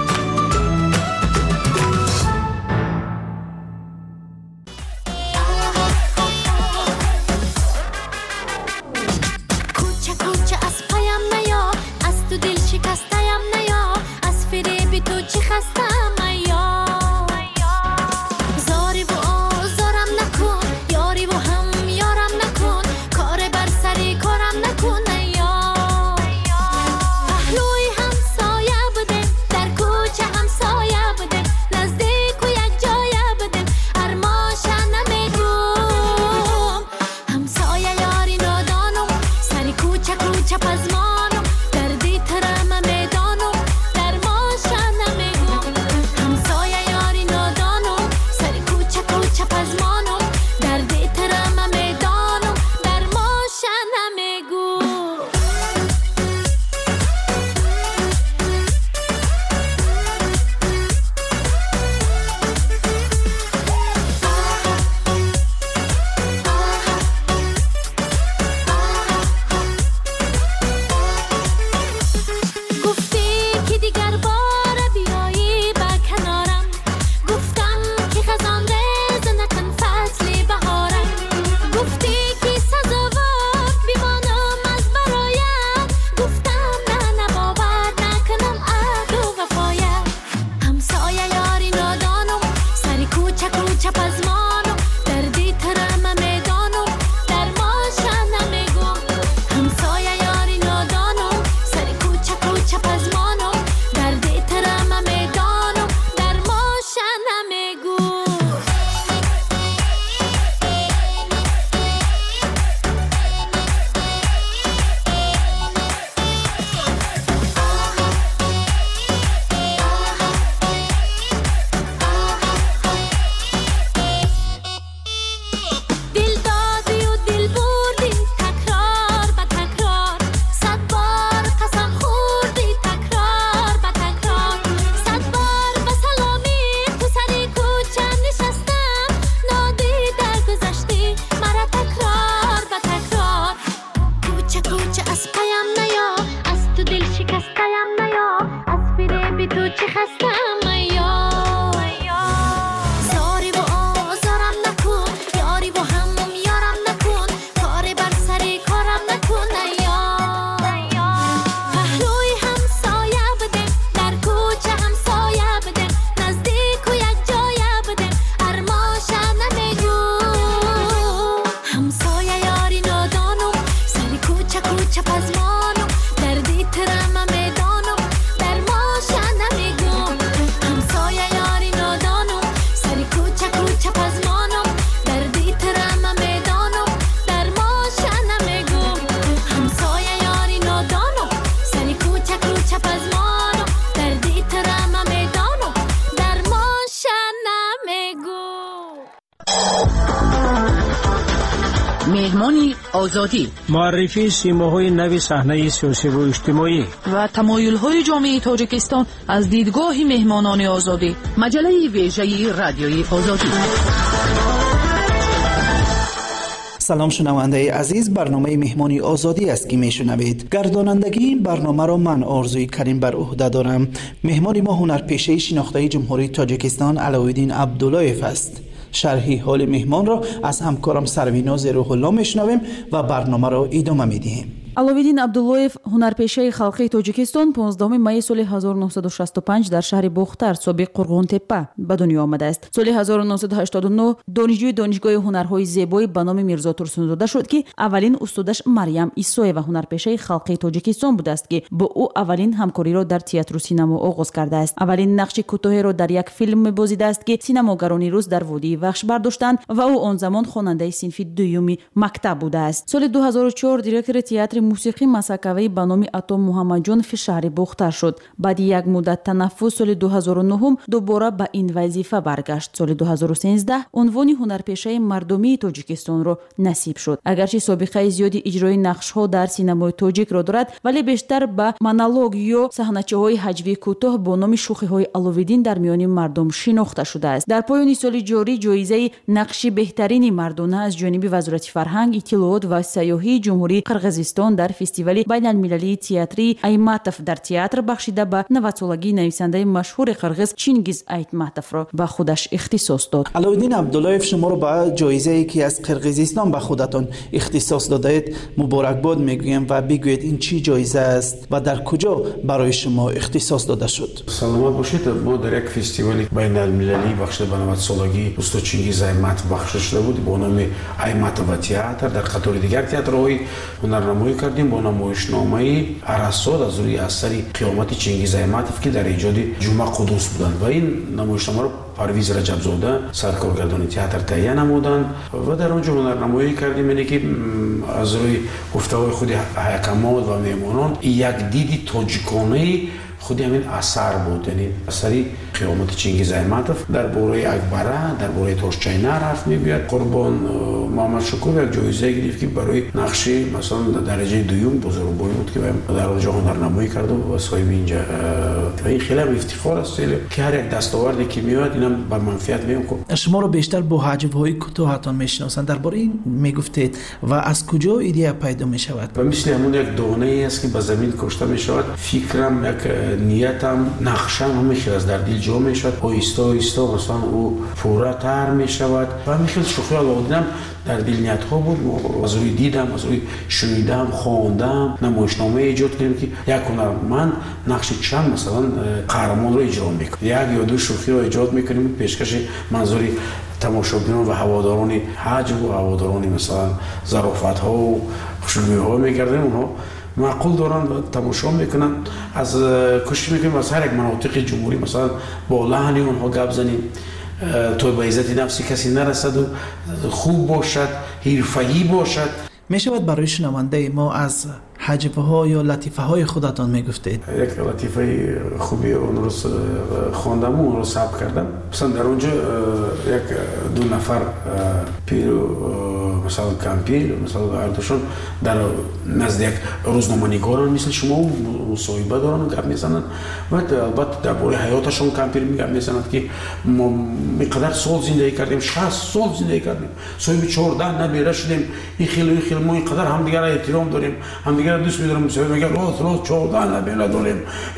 مهمانی آزادی، معرفی سیماهای نو صحنه سیاسی و اجتماعی و تمایل‌های جامعه تاجیکستان از دیدگاه مهمانان آزادی. مجله ویژه رادیوی آزادی. سلام شنونده عزیز، برنامه مهمانی آزادی است که میشنوید. گردانندگی این برنامه را من آرزوی کریم بر عهده دارم. مهمان ما هنرپیشه شناخته جمهوری تاجیکستان علاوالدین عبداللهیف است. شرحی حال مهمان را از همکارم سرویناز روح الله میشنویم و برنامه را ادامه میدهیم. علاوالدین عبداللهیف هنرپیشه خلقی تاجیکستان 15 می سال 1965 در شهر بختر سابق قرغون‌تپه به دنیا آمده است. سال 1989 دانشجوی دانشگاه هنرهای زیبایی به نام میرزا ترسونزاده شد که اولین استادش مریم عیسویه و هنرپیشه خلقی تاجیکستان بوده است که با او اولین همکاری را در تئاتر و سینما آغاز کرده است. اولین نقش کوتاه را در یک فیلم می‌بازیده است که سینماگران روز در وادی وحش برداشتند و او آن زمان خواننده صنف دوم مکتب بوده است. سال 2004 دیرکتور تئاتر театри мусиқӣ масакавӣ ба номи Ато Муҳаммадҷон фи шаҳри Бухтар шуд. Баъди як муддат танаффус соли 2009 дубора ба ин вазифа баргашт. Соли 2013 унвони ҳунарпешаи мардумии Тоҷикистонро насиб шуд. Агарчи собиқаи зиёди иҷрои нақшҳо дар синамои тоҷикро дорад, вале бештар ба монолог ё саҳначаҳои ҳаҷвии кӯтоҳ бо номи Шухиҳои Аловиддин дар миёни мардум шинохта шудааст. Дар поёни соли ҷорӣ ҷоизаи нақши беҳтарини мардона аз ҷониби Вазорати фарҳанг, иттилоот ва сайёҳии Ҷумҳурии Қирғизистон дар фестивали байналмилалии театрии Айматов дар театр бахшида ба 90-солагии нависандаи машҳури қирғиз Чингиз Айтматовро ба худаш ихтисос дод. Алавиддин Абдуллоев шуморо ба ҷоизае ки аз Қирғизистон ба худатон ихтисос додаед муборакбод мегӯем ва бигӯед ин чӣ ҷоиза аст ва дар куҷо барои шумо ихтисос дода шуд? Саломат бошед. Мо дар як фестивали байналмилалӣ бахшида ба 90-солагии устод Чингиз Айтматов бахшида шуда буд бо номи Айматова театр. Дар қатори дигар театрҳои ҳунарнамоӣ кардем бо намоишномаи Арасод аз рӯи асари қиёмати Чингиз Айтматов ки дар иҷоди Ҷумъа Қудус буданд ва ин намоишномаро Парвиз Раҷабзода саркоргардони театр таҳия намуданд ва дар он ҷо ҳунарнамоӣ кардем. яъне ки аз рӯи гуфтаҳои худи ҳайкамот ва меҳмонон як диди тоҷиконаи худи ҳамин асар буд, яъне асари қиёмати Чингиз Айтматов дар бораи Акбара, дар бораи Тошчайнар ҳарф мегӯяд. Қурбон Муҳаммад Шукур як ҷоизае гирифт ки барои нақши масалан дараҷаи дуюм бузургбоӣ буд ки дар онҷо ҳунарнамоӣ карду ва соҳиби инҷа ва ин хеле ифтихор аст ки ҳар як дастоварде ки меояд инам ба манфиат меём. Шуморо бештар бо ҳаҷвҳои кӯтоҳатон мешиносанд. дар бораи ин мегуфтед ва аз куҷо идея пайдо мешавад? Ва мисли ҳамон як донае аст ки ба замин кошта мешавад. Фикрам як ниятам нақшам ҳамин хел аз дар дил ҷо мешавад. Оҳиста оҳиста масалан ӯ пурратар мешавад ва ҳамин хел Шухи Аловиддинам дар дил ниятҳо буд. аз рӯи дидам, аз рӯи шунидам, хондам намоишномае эҷод кардем ки як ҳунарманд нақши чанд масалан қаҳрамонро иҷро мекунад. як ё ду шӯхиро эҷод мекунем пешкаши манзури тамошобинон ва ҳаводорони ҳаҷву ҳаводорони масалан зарофатҳоу хушгӯйҳо мегардем. онҳо маъқул доранд ва тамошо мекунанд. аз кӯшиш мекунем аз ҳар як манотиқи ҷумҳурӣ масалан бо лаҳни онҳо гап занем то ба иззати нафси касе нарасаду хуб бошад, ҳирфаӣ бошад. мешавад барои шунавандаи мо аз ҳаҷвҳо ё латифаҳои худатон мегуфтед? як латифаи хуби онро хондаму онро сабт кардам. масалан дар он ҷо як ду нафар пиру масалан кампир масалан ҳардушон дар назди як рӯзноманигоран мисли шумо мусоҳиба доранд гап мезананд ва албатта дар бораи ҳаёташон кампир гап мезананд ки мо инқадар сол зиндаги кардем, 60 сол зиндаги кардем, соҳиби 14 набира шудем, ин хел мо инқадар ҳамдигарро эҳтиром дорем, ҳамдигарро дӯст медорем. мусоҳиба мегӯяд рост 14 набира дорем,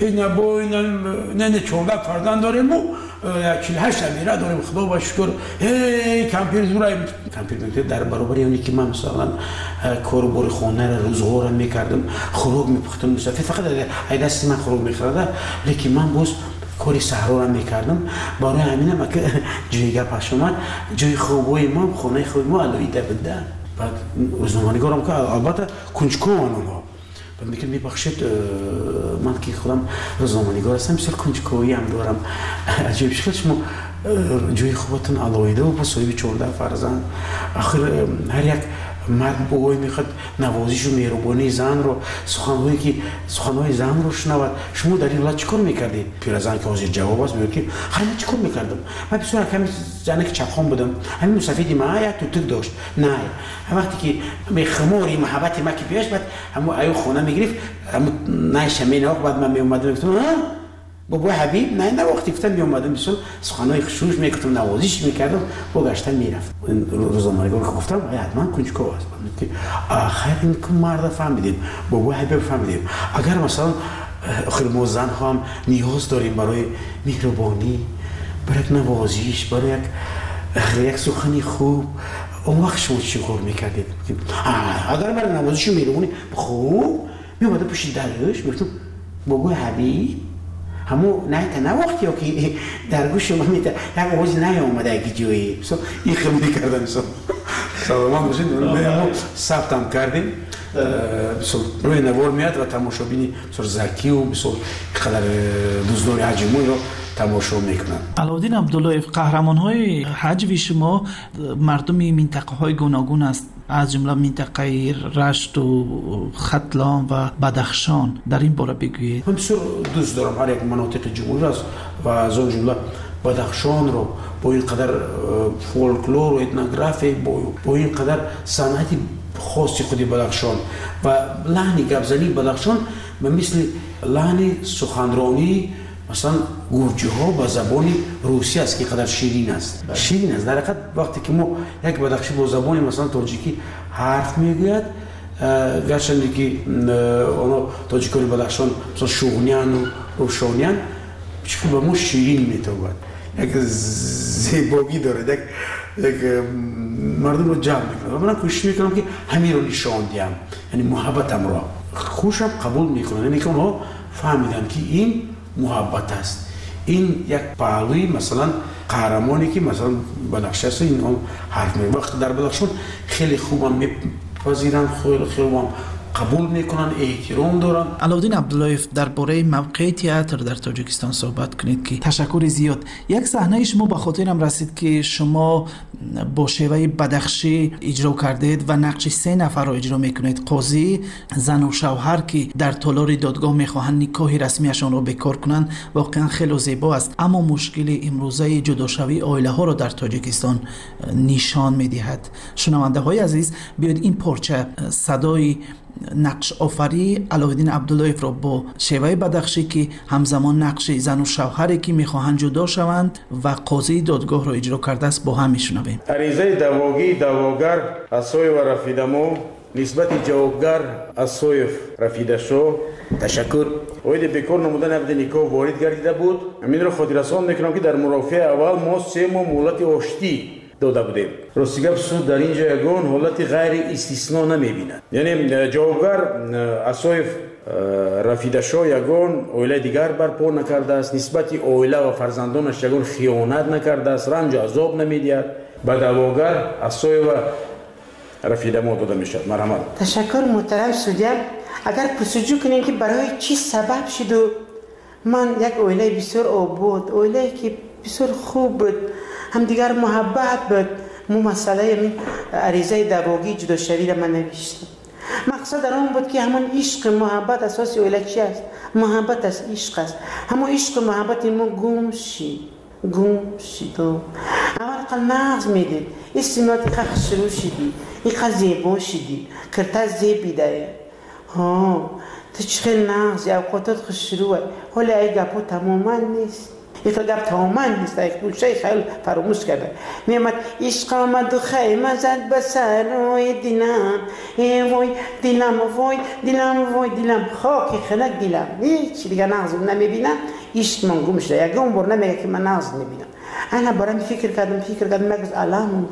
не 14 фарзанд дорем, 48 набира дорем, худо ба шукр. кампир зурай кампир мегӯяд дар баробари оне ки ман масалан корубори хонаро рӯзғора мекардам, хӯрок мепухтам, фақат ай дасти ман хӯрок мехӯрада, лекин ман боз кори саҳроро мекардам. барои ҳаминам ака ҷои гапаш омад, ҷои хобҳои мо хонаи хоби мо алоида буда. баъд рӯзноманигорам ка албатта кунҷкован онҳо мекунад мебахшед ман ки худам рӯзноманигор ҳастам бисёр кунҷковиам дорам. аҷиб шикл шумо ҷои хубатон алоида бо соҳиби 14 фарзанд. ахир ҳар як мард бовой мехоҳад навозишу меҳрубонии занро, суханҳои занро шунавад. шумо дар ин ҳолат чӣ кор мекардед? пиразан ки ҳозир ҷавоб аст мегӯяд ки ҳай ман чӣ кор мекардам, ман бисёр ками зане ки чапхон будам, ҳамин мусафиди ма як тутук дошт. на вақте ки химори маҳаббати ма ки биёш бад ҳамо аю хона мегирифт, ҳамо найша менавоқ баъд ман меомадам мегуфтам бобои ҳабиб на вақти гуфтам меомадам бисёр суханҳои хушуш мекардам, навозиш мекардам, бо гашта мерафт. рӯзноманигор ки гуфтам ҳатман кунҷков аст. хайр ин марда фаҳмидем, бобои ҳабиб фаҳмидем. агар масалан охир мо занҳоам ниёз дорем барои меҳрубонӣ, барои як навозиш, барои як сухани хуб, он вақт шумо чӣ кор мекардед? агар барои навозишу меҳрубонӣ хуб меомадам пушти даргӯш мегуфтам бобои ҳабиб ҳамо на вақте ё ки дар гӯш шумо як овози наёмада аги ҷое ин хел мекардам. саломат бошед. сабтам кардем. рӯи навор меяд ва тамошобини бисёр закию бисёр қадар дуздори ҳаҷмоиро тамошо мекунанд. аловиддин абдуллоев, қаҳрамонҳои ҳаҷви шумо мардуми минтақаҳои гуногун از جمله منطقه رشت و ختلان و بدخشان در این باره بگویید؟ من بسیار دوست دارم هر یک مناطق جمهوری است و از اون جمله بدخشان رو با اینقدر فولکلور و etnography با اینقدر صنعت خاصی خودی بدخشان و لحن گپزنی بدخشان مثل لحن سخنرانی مثلا گرجی ها با زبان روسی است که قدر شیرین است. در حقیقت وقتی که ما یک بدخشی با زبان مثلا تاجیکی حرف میگوید، گرچه که اونا تاجیکان بدخشان مثلا شغنیان و روشانیان چون به ما شیرین میتواد، یک زیبایی داره، یک مردم رو جمع میکنه و من کوشش میکنم که همین رو نشان دیم، یعنی محبتم را خوشم قبول میکنن، یعنی که اونها فهمیدن که این محبت است، این یک پهلوی مثلا قهرمانی که مثلا بدخشان است این حرف میگه. وقتی در بدخشان خیلی خوبم میپذیرن، خیلی خوبم قبول میکنن، احترام دارن. علاءالدین عبداللهیف درباره موقع تئاتر در تاجیکستان صحبت کنید که تشکر زیاد. یک صحنه شما به خاطرم رسید که شما با شیوه بدخشی اجرا کردید و نقش 3 نفر را اجرا میکنید، قاضی، زن و شوهر که در تالار دادگاه میخواهند نکاح رسمیشان را بکار کنند. واقعا خیلی زیبا است، اما مشکل امروزه جداشوی عائله ها را در تاجیکستان نشان میدهد. شنونده های عزیز، بیاید این پارچه صدای نقش آفری علاءالدین عبداللهیف را با شیوه بدخشی که همزمان نقش زن و شوهری که میخواهند جدا شوند و قاضی دادگاه را اجرا کرده است با هم میشنویم. عریضه دعواگی دعواگر اسویف رفیدمو نسبت جوابگر اسویف رفیدشو تشکر. اوید بکار نمودن عقد نکاح وارد گردیده بود. امین را خاطررسان میکنم که در مرافعه اول ما 3 ماه مهلت آشتی داده بودیم. راستی گپ سود در اینجا یگان حالت غیر استثنا نمیبیند، یعنی جوابگر اسویف رفیدشو یگان عائله دیگر برپا نکرده است، نسبت عائله و فرزندانش یگان خیانت نکرده است، رنج و عذاب نمیدهد. به دعواگر اسویف رفیدمو داده میشد. مرحمت. تشکر محترم سودیا. اگر پرسجو کنین که برای چی سبب شد و من یک عائله بسیار آباد، عائله که بسیار خوب بود، هم دیگر محبت بود، مو مسئله من عریضه دعواگی جداشوی را من نوشتم. مقصد در اون بود که همون عشق محبت اساس عائله چی است؟ محبت از عشق است. همون عشق و محبت ما گم شد و اول قل نغز میدید استماعاتی خیلی شروع شدی، این خیلی زیبا شدی، کرتا زیبی داره تو چخیل نغز یا اوقاتات خیلی شروعه، حالا ای گپو تماما نیست، یک گپ تماما نیست، یک بولشه خیلی فراموش کرده. میامد عشق آمد و خیمه زد به سرای دلم، وای دلم وای دلم وای دلم خاک خلق دلم. هیچ دیگه نغز نمیبینم، عشق من گم شده. یکم بار نمیگه که من نغز نمیبینم. انا برام فکر کردم مگه علم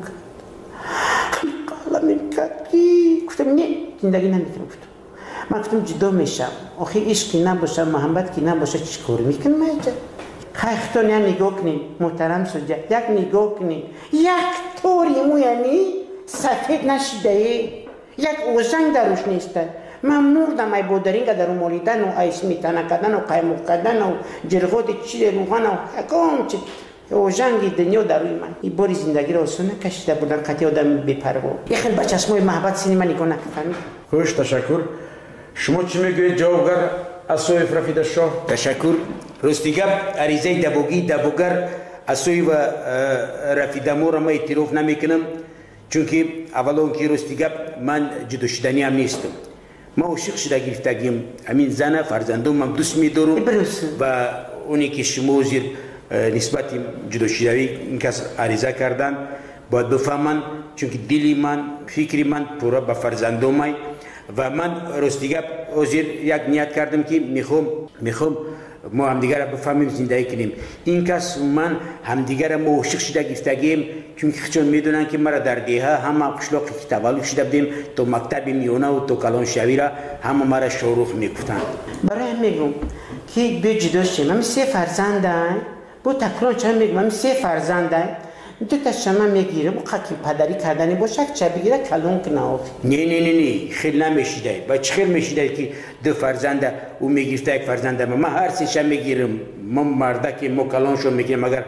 کرد گفتم نه زندگی نمیکنم. من گفتم جدا میشم، آخه عشق که نباشه، محبت که نباشه چیکار میکنم اینجا؟ خیختون نگاه کنین محترم سجا، یک نگاه کنین، یک طوری مو یعنی سفید نشده، یک اوزنگ دروش نیسته. من مردم ای بودرین که در مولیدن و ایس میتنه کردن و قیموق کردن و جرغات چی روغن و حکام چی اوزنگی دنیا در روی من. این باری زندگی را آسونه کشیده بودن قطعی آدم بی‌پروا. یه خیلی با چشمای محبت سینما نگاه نکنید. خوش تشکر. شما چی میگویید جوابگر اسویف رفیدشو؟ تشکر. راستی عریضه دعواگر اسویف رفیدمو را من اعتراف نمیکنم، چون که اولا که راستی من جدا شدنی هم نیستم. ما عاشق شده گرفتگیم، همین زن فرزندم من دوست می‌دارم و اونی که شما زیر نسبت جدا شدنی این کس عریضه کردن باید بفهمن، چون که دلی من فکری من پورا به فرزندم و من راستی زیر یک نیت کردم که میخوام ما همدیگر را بفهمیم، زندگی کنیم. این کس من همدیگر ما عاشق شده گرفتگیم، چون که میدونن که مرا در دیه همه قشلاقی که تولد شده بودیم تو مکتب میونه و تو کلان شوی را همه مرا شاروخ میگفتن. برای میگم که بیا جدا شیم. من 3 فرزندم، با تکرار چند میگم من 3 فرزندم، دو تا شما میگیره با قکی پدری کردنی باشه چه بگیره کلون کنه. نه خیلی نمیشیده. با چه خیلی میشیده که 2 فرزنده او میگیرته 1 فرزنده من هر 3 شم میگیرم. ما مرده که ما کلانشون میگیرم، مگر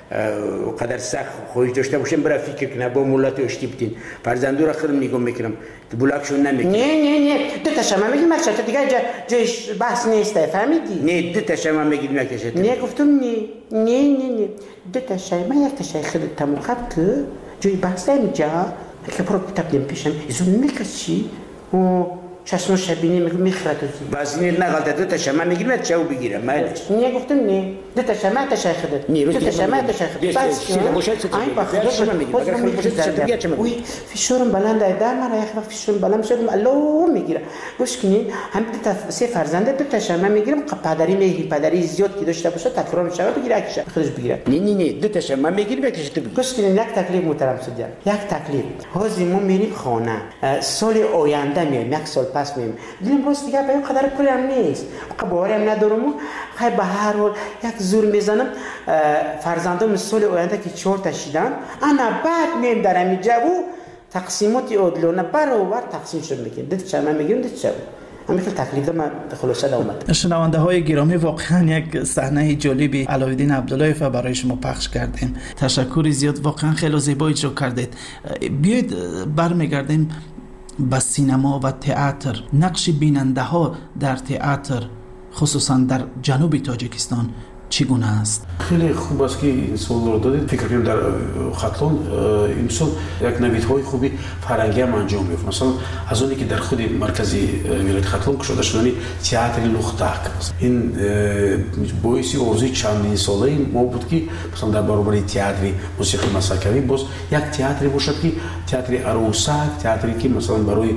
قدر سخت خودش داشته باشیم برای فکر کنه با مولات اشتی بتین فرزندو را خودم نگاه میکنم تو بلاکشون نمیکنم نه دو تا شما میگیم مقصد دیگه جاش بحث نیست فهمیدی نه دو تا شما میگیم یک تا نه گفتم نه دو تا شما یک تا شای خودت تموقب که جای بحث اینجا که برو تقدیم پیشم ایزون میکشی و چشم شبینی میخرد باز این نغلطه دو تا شما میگیرم چاو بگیرم مالش نه گفتم نه دو تا شما تا شای خودت دو تا شما تا شای خودت بس این باخت وی فشارم بلند در مرا یک وقت فشارم بلند شدم الله میگیره گوش کنین هم دو تا سه فرزند دو تا شما میگیرم پدری زیاد که داشته باشه تکرار میشه بگیره که خودش بگیره نه دو تا شما میگیرم یکیش تو بگیر گوش کنین یک تکلیف محترم سودیان یک تکلیف حاضر ما میریم خانه سال آینده میایم یک سال پس میایم دیدم باز دیگه به این قدر پولی هم نیست باوری هم ندارم خیلی به هر حال یک زور میزنم فرزندم سال آینده که 4 تا شدن انا بعد میم در همین جو تقسیمات عادلانه برابر تقسیم شد میکنم دید چه من میگم دید چه همین تکلیف من خلاصه اومد. شنونده های گرامی واقعا یک صحنه جالبی علاءالدین عبداللهیف برای شما پخش کردیم. تشکر زیاد، واقعا خیلی زیبا اجرا کردید. بیایید برمیگردیم به سینما و تئاتر. نقش بیننده ها در تئاتر خصوصا در جنوب تاجیکستان چگونه است؟ خیلی خوب است که این سوال رو دادید. فکر کنم در خطلان این سال یک نویدهای خوبی فرنگی هم انجام میفته. مثلا از اونی که در خود مرکزی ولایت خطلان کشیده شدن تئاتر لختک این باعث ارزوی چندین ساله ما بود که مثلا در برابر تئاتر موسیقی مسکوی باز یک تئاتری باشد که تئاتر عروسک، تئاتری که مثلا برای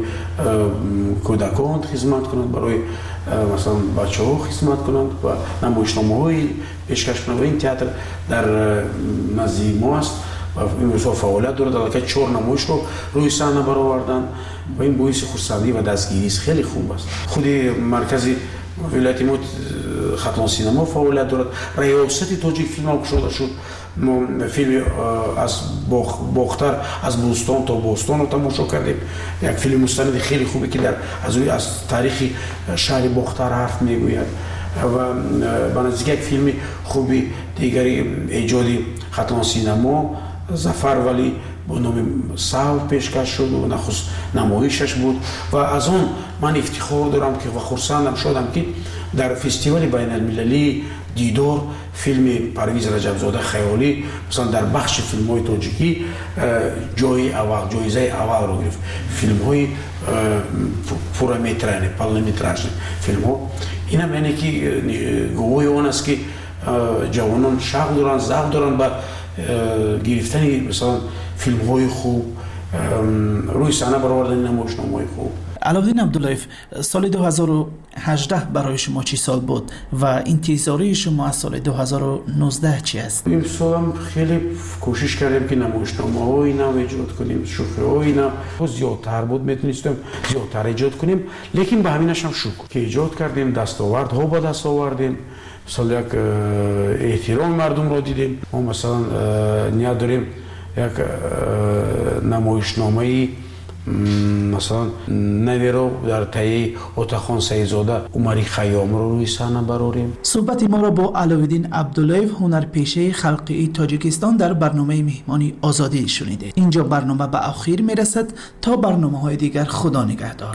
کودکان خدمت کند، برای مثلا بچه‌ها خدمت کنند و نمایشنامه‌های پیشکش کنند. این تئاتر در نزدیک ما است و این روزها فعالیت دارد. که 4 نمایش رو روی صحنه برآوردن و این باعث خرسندی و دستگیری است. خیلی خوب است. خود مرکز ولایت ما خطلان سینما فعالیت دارد. ریاست تاجیک فیلم هم شده شد. فیلم از باختر از بوستان تا بوستان رو تماشا کردیم. یک فیلم مستند خیلی خوبی که از تاریخ شهر باختر حرف میگوید و به نزدیک یک فیلم خوبی دیگری ایجادی خطلان سینما ظفر ولی با نام سال پیشکش شد و نخست نمایشش بود و از آن من افتخار دارم که و خرسندم شدم که در فستیوال بین المللی دیدار فیلم پرویز رجبزاده خیالی مثلا در بخش فیلم های تاجیکی جایزه اول رو گرفت. فیلم های پورامترانه پارلمتراژ فیلم ها این هم یعنی که گواهی آن است که جوانان شوق دارن ذوق دارن به گرفتن مثلا فیلم های خوب روی صحنه برآوردن نمایشنامه‌های خوب. علاءالدین عبداللهیف، سال 2018 برای شما چی سال بود و انتظاری شما از سال 2019 چی است؟ این سال هم خیلی کوشش کردیم که نمایشنامه‌های نو ایجاد کنیم، شوخی‌های نو زیادتر بود میتونستیم زیادتر ایجاد کنیم، لیکن به همینش هم شکر که ایجاد کردیم، دستاوردها با دست آوردیم. مثلا یک احترام مردم را دیدیم. ما مثلا نیاز داریم یک نمایشنامه‌ای مثلا نوی رو در تایی اتخان سیدزاده عمری خیام رو روی صحنه براریم. صحبت ما را با علاءالدین عبداللهیف هنرپیشه خلقی تاجیکستان در برنامه مهمانی آزادی شنیدید. اینجا برنامه به آخر میرسد. تا برنامه‌های دیگر خدا نگهدار.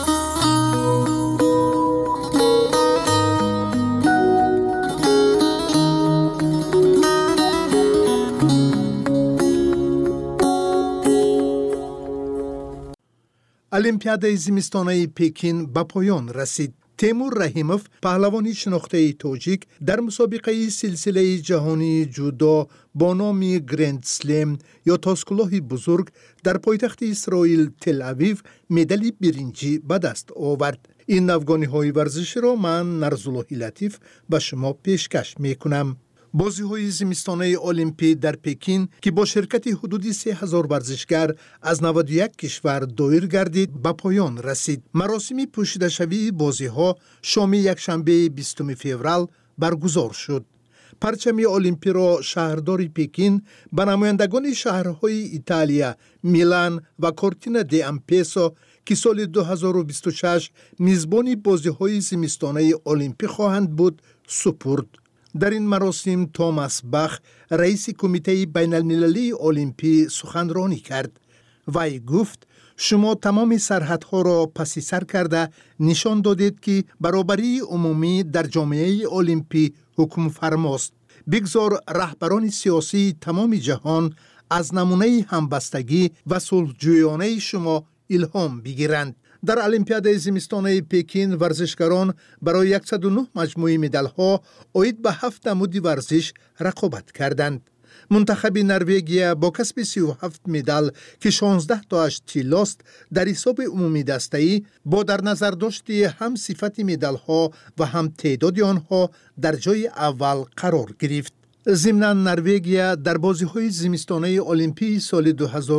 المپیادای زمستانه پکین به پایان رسید. تیمور رحیموف پهلوانی شناخته تاجیک در مسابقه سلسله جهانی جودو با نام گرند سلم یا تاسکلاه بزرگ در پایتخت اسرائیل تل اویو مدال برنجی به دست آورد. این افغانی ورزش را من نرزالله لطیف به شما پیشکش میکنم. بازی های زمستانه المپی در پکین که با شرکت حدود 3000 ورزشگر از 91 کشور دایر گردید به پایان رسید. مراسم پوشیده شوی بازی ها شام یکشنبه 20 فوریه برگزار شد. پرچم المپی را شهردار پکین به نمایندگان شهرهای ایتالیا، میلان و کورتینا دی امپیسا که سال 2026 میزبان بازی های زمستانه المپی خواهند بود سپرد. در این مراسم توماس باخ رئیس کمیته بین المللی المپی سخنرانی کرد. وی گفت شما تمام سرحدها را پس سر کرده نشان دادید که برابری عمومی در جامعه المپی حکم فرماست. بگذار رهبران سیاسی تمام جهان از نمونه همبستگی و صلح‌جویانه شما الهام بگیرند. در المپیاد زمستانه پکین ورزشکاران برای 109 مجموعه مدال‌ها عاید به 7 نمود ورزش رقابت کردند. منتخب نروژ با کسب 37 مدال که 16 تاش طلاست در حساب عمومی دسته‌ای با در نظر داشت هم صفت مدال‌ها و هم تعداد آنها در جای اول قرار گرفت. ضمناً نروژ در بازی‌های زمستانه المپی سال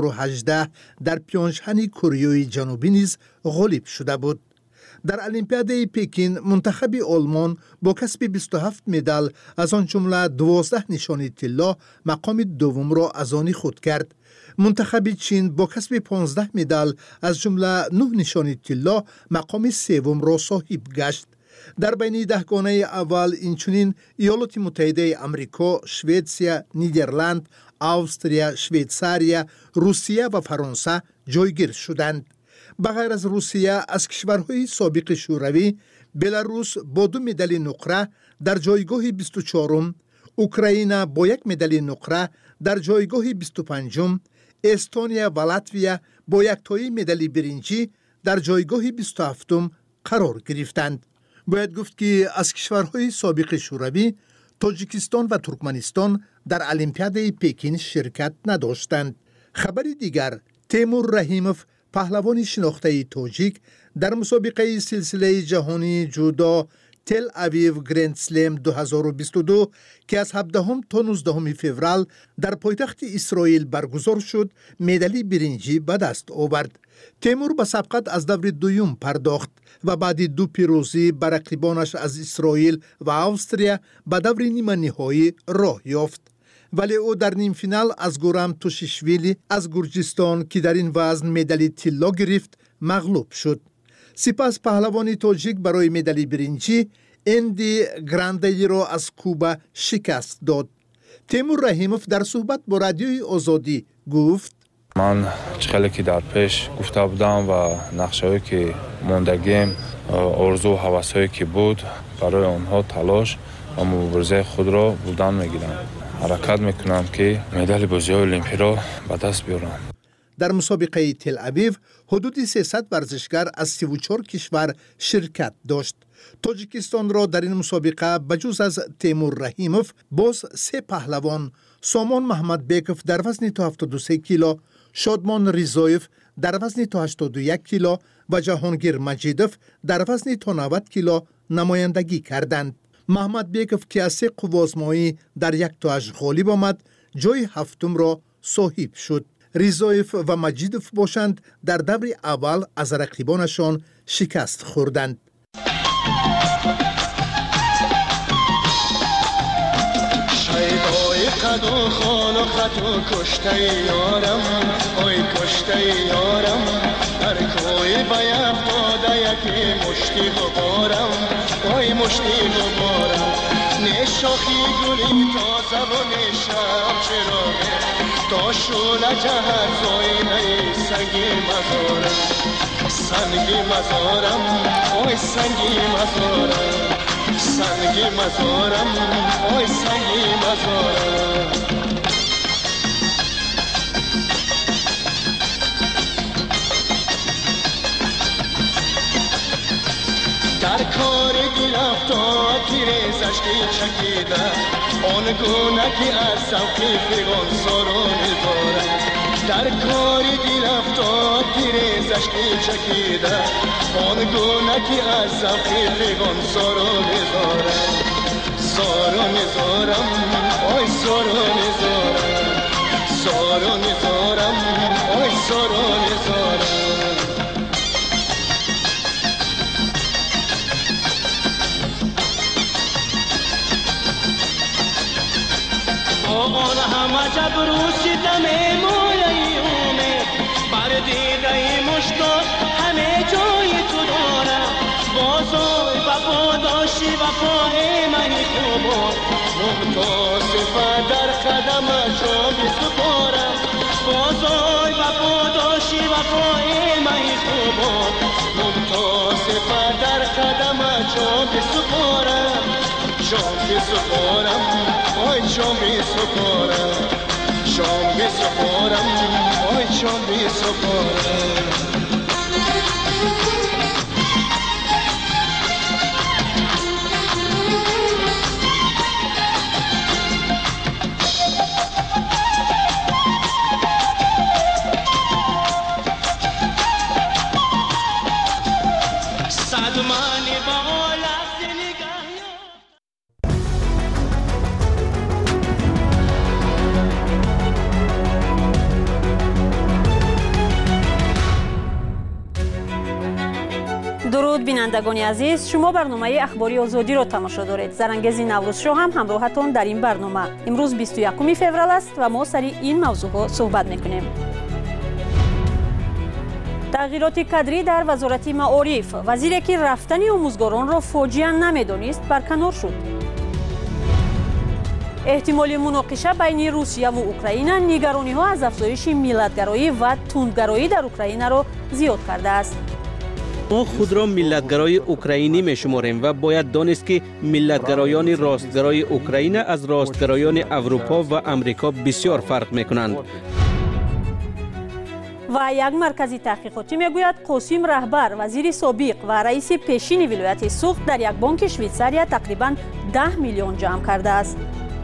2018 در پیونگچهان کره جنوبی نیز غالب شده بود. در المپیاد پکین منتخب آلمان با کسب 27 مدال از آن جمله 12 نشان طلا مقام دوم را از آن خود کرد. منتخب چین با کسب 15 مدال از جمله 9 نشان طلا مقام سوم را صاحب گشت. در بین 10 گانه اول اینچنین ایالات متحده آمریکا، سوئیسریا، نیدرلند، استرالیا، شویتزاریا، روسیه و فرانسه جایگیر شدند. بغیر از روسیه از کشورهای سابق شوروی، بلاروس با 2 مدال نقره در جایگاه 24م، اوکراین با 1 مدال نقره در جایگاه 25م، استونیا و لاتویا با 1 تای مدال برنجی در جایگاه 27م قرار گرفتند. باید گفت که از کشورهای سابق شوروی، تاجیکستان و ترکمنستان در المپیاد پکین شرکت نداشتند. خبر دیگر، تیمور رحیموف پهلوان شناخته تاجیک در مسابقه سلسله جهانی جودو تل اویو گرند سلم 2022 که از 17 تا 19 فوریه در پایتخت اسرائیل برگزار شد، مدال برنجی به دست آورد. تیمور به سبقت از دور دوم پرداخت و بعد 2 پیروزی بر رقیبانش از اسرائیل و استرالیا به دور نیمه نهایی راه یافت. ولی او در نیم فینال از گورام توشیشویلی از گرجستان که در این وزن مدال طلا گرفت مغلوب شد. سپس پهلوان تاجیک برای مدال برنجی اندی گراندی را از کوبا شکست داد. تیمور رحیموف در صحبت با رادیوی آزادی گفت من خیلی که در پیش گفته بودم و نقشه‌ای که موندگیم، آرزو و هوس‌هایی که بود برای آنها تلاش و مبارزه خود را بودن میگیرم. حرکت میکنم که مدال بازی‌های المپی را به دست بیارم. در مسابقه تل اویو حدود 300 ورزشکار از 34 کشور شرکت داشت. تاجیکستان را در این مسابقه بجز از تیمور رحیموف باز 3 پهلوان، سامان محمد بیکوف در وزن تا 73 کیلو، شادمان ریزایف در وزن تا 81 کیلو و جهانگیر مجیدوف در وزن تا 90 کیلو نمایندگی کردند. محمد بیکوف که از 3 قوازمایی در 1 تاش غالب آمد، جای 7م را صاحب شد. ریزایف و مجیدوف باشند در دور اول از رقیبانشان شکست خوردند. قد و خال و خط و کشته یارم، آی کشته یارم، در کوی باید داده یکی مشتی غبارم، آی مشتی غبارم، نشاخی گلی تازه و نشم چراغه، تا شوله جهت زاینه سنگی مزارم، سنگی مزارم، آی سنگی مزارم، سنگی مزارم، آی سنگی مزارم. در کار گرفتار تیرزشتی چکیده، آن گونه که از سوقی فیغان ساران دارد. در کار گرفتار تیرزشتی چکیده، آن گونه که از سوقی فیغان ساران دارد. ساران دارم، آی ساران دارم، ساران دارم، آی ساران دارم. آن همه جبروسی دم موی اومد، بر دیده مشتاق همه جای تو دارم. بازای وفا داشتی وفای منی خوبا، منتصف در قدمشان بسپارم بازای و پاداشی وفای مهی خوبان منتصف در قدمشان بسپارم شام بسپارم آی شام بسپارم شام بسپارم آی شام بسپارم درود بینندگان عزیز، شما برنامه اخباری آزادی را تماشا دارید. زرانگیز نوروز شو هم همراهتان در این برنامه. امروز 21 فوریه است و ما سر این موضوع ها صحبت میکنیم. تغییرات کادری در وزارت معارف، وزیری که رفتن آموزگاران را فاجعه نمیدانست برکنار شد. احتمال مناقشه بین روسیه و اوکراین نگرانی ها از افزایش ملتگرایی و تندگرایی در اوکراین را زیاد کرده است. ما خود را ملتگرای اوکراینی می شماریم و باید دانست که ملتگرایان راستگرای اوکراین از راستگرایان اروپا و امریکا بسیار فرق می کنند. و یک مرکزی تحقیقاتی میگوید قاسم رهبر وزیر سابق و رئیس پیشین ولایت سوخت در یک بانک شویتزاریا تقریباً 10 میلیون جمع کرده است.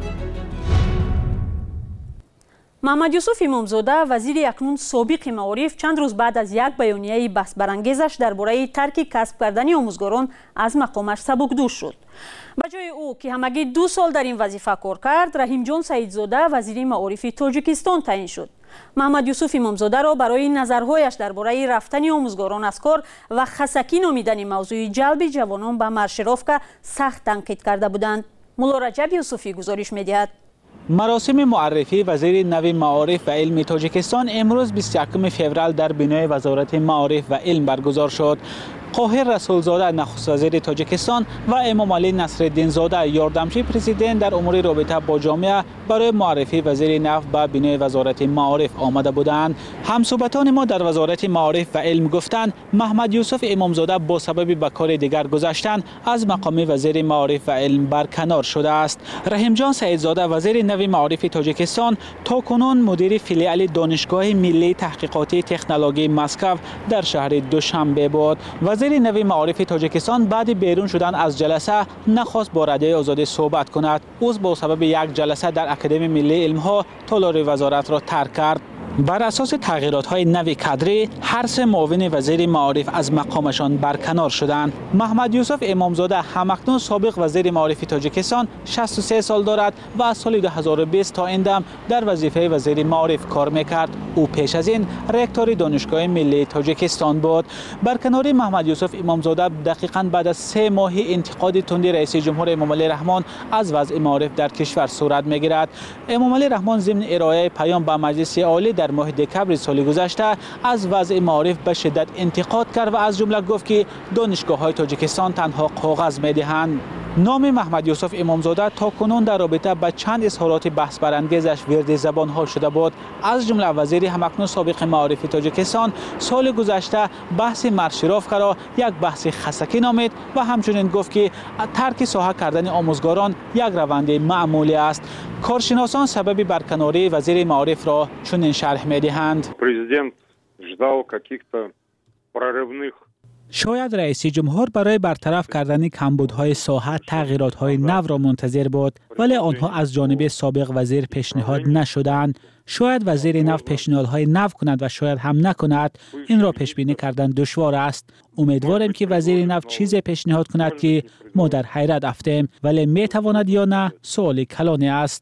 محمد یوسف امامزاده وزیر اکنون سابق معارف چند روز بعد از یک بیانیه بحث برانگیزش درباره ترک کسب کردن آموزگاران از مقامش سبکدوش شد. به جای او که همگی 2 سال در این وظیفه کار کرد، رحیم جان سعیدزاده وزیر معارف تاجیکستان تعیین شد. محمد یوسف امامزاده را برای نظرهایش درباره رفتن آموزگاران از کار و خسکی نامیدن موضوع جلب جوانان به مرشرافکا سخت تنقید کرده بودند. مولا رجب یوسفی گزارش می‌دهد. مراسم معرفی وزیر نو معارف و علم تاجیکستان امروز 21 فوریه در بنای وزارت معارف و علم برگزار شد. قاهر رسولزاده نخست وزیر تاجیکستان و امام علی نصرالدین زاده یاردمچی پرزیدنت در امور رابطه با جامعه برای معرفی وزیر نو به بنای وزارت معارف آمده بودند. همصحبتان ما در وزارت معارف و علم گفتند محمد یوسف امامزاده با سبب به کار دیگر گذشتن از مقام وزیر معارف و علم برکنار شده است. رحیم جان سعیدزاده وزیر نو معارف تاجیکستان تاکنون مدیر فیلیال دانشگاه ملی تحقیقاتی تکنولوژی مسکو در شهر دوشنبه بود. وزیر نو معارف تاجیکستان بعد بیرون شدن از جلسه نخواست با رادیو آزادی صحبت کند. او با سبب یک جلسه در اکادمی ملی علم ها تالار وزارت را ترک کرد. بر اساس تغییرات های نو کادری هر 3 معاون وزیر معارف از مقامشان برکنار شدند. محمد یوسف امامزاده همکنون سابق وزیر معارف تاجیکستان 63 سال دارد و از سال 2020 تا اندم در وظیفه وزیر معارف کار میکرد. او پیش از این رکتور دانشگاه ملی تاجیکستان بود. برکناری محمد یوسف امامزاده دقیقاً بعد از 3 ماه انتقاد تند رئیس جمهور امام علی رحمان از وضع معارف در کشور صورت میگیرد. امام علی رحمان ضمن ارائه پیام به مجلس عالی در ماه دکمبر سال گذشته از وضع معارف به شدت انتقاد کرد و از جمله گفت که دانشگاه‌های تاجیکستان تنها کاغذ می‌دهند. نام محمد یوسف امامزاده تا کنون در رابطه با چند اظهارات بحث برانگیزش ورد زبان‌ها شده بود. از جمله وزیر همکنون سابق معارف تاجیکستان سال گذشته بحث مرشرافکا را یک بحث خسکی نامید و همچنین گفت که ترک ساحه کردن آموزگاران یک روند معمولی است. کارشناسان سبب برکناری وزیر معارف را چنین شرح می‌دهند. Президент ждал каких-то прорывных شاید رئیس جمهور برای برطرف کردن کمبودهای ساحت تغییرات‌های نو را منتظر بود، ولی آنها از جانب سابق وزیر پیشنهاد نشدند. شاید وزیر نو پیشنهادهای نو کند و شاید هم نکند. این را پیش بینی کردن دشوار است. امیدواریم که وزیر نو چیزی پیشنهاد کند که ما در حیرت افتیم، ولی میتواند یا نه سوال کلانی است.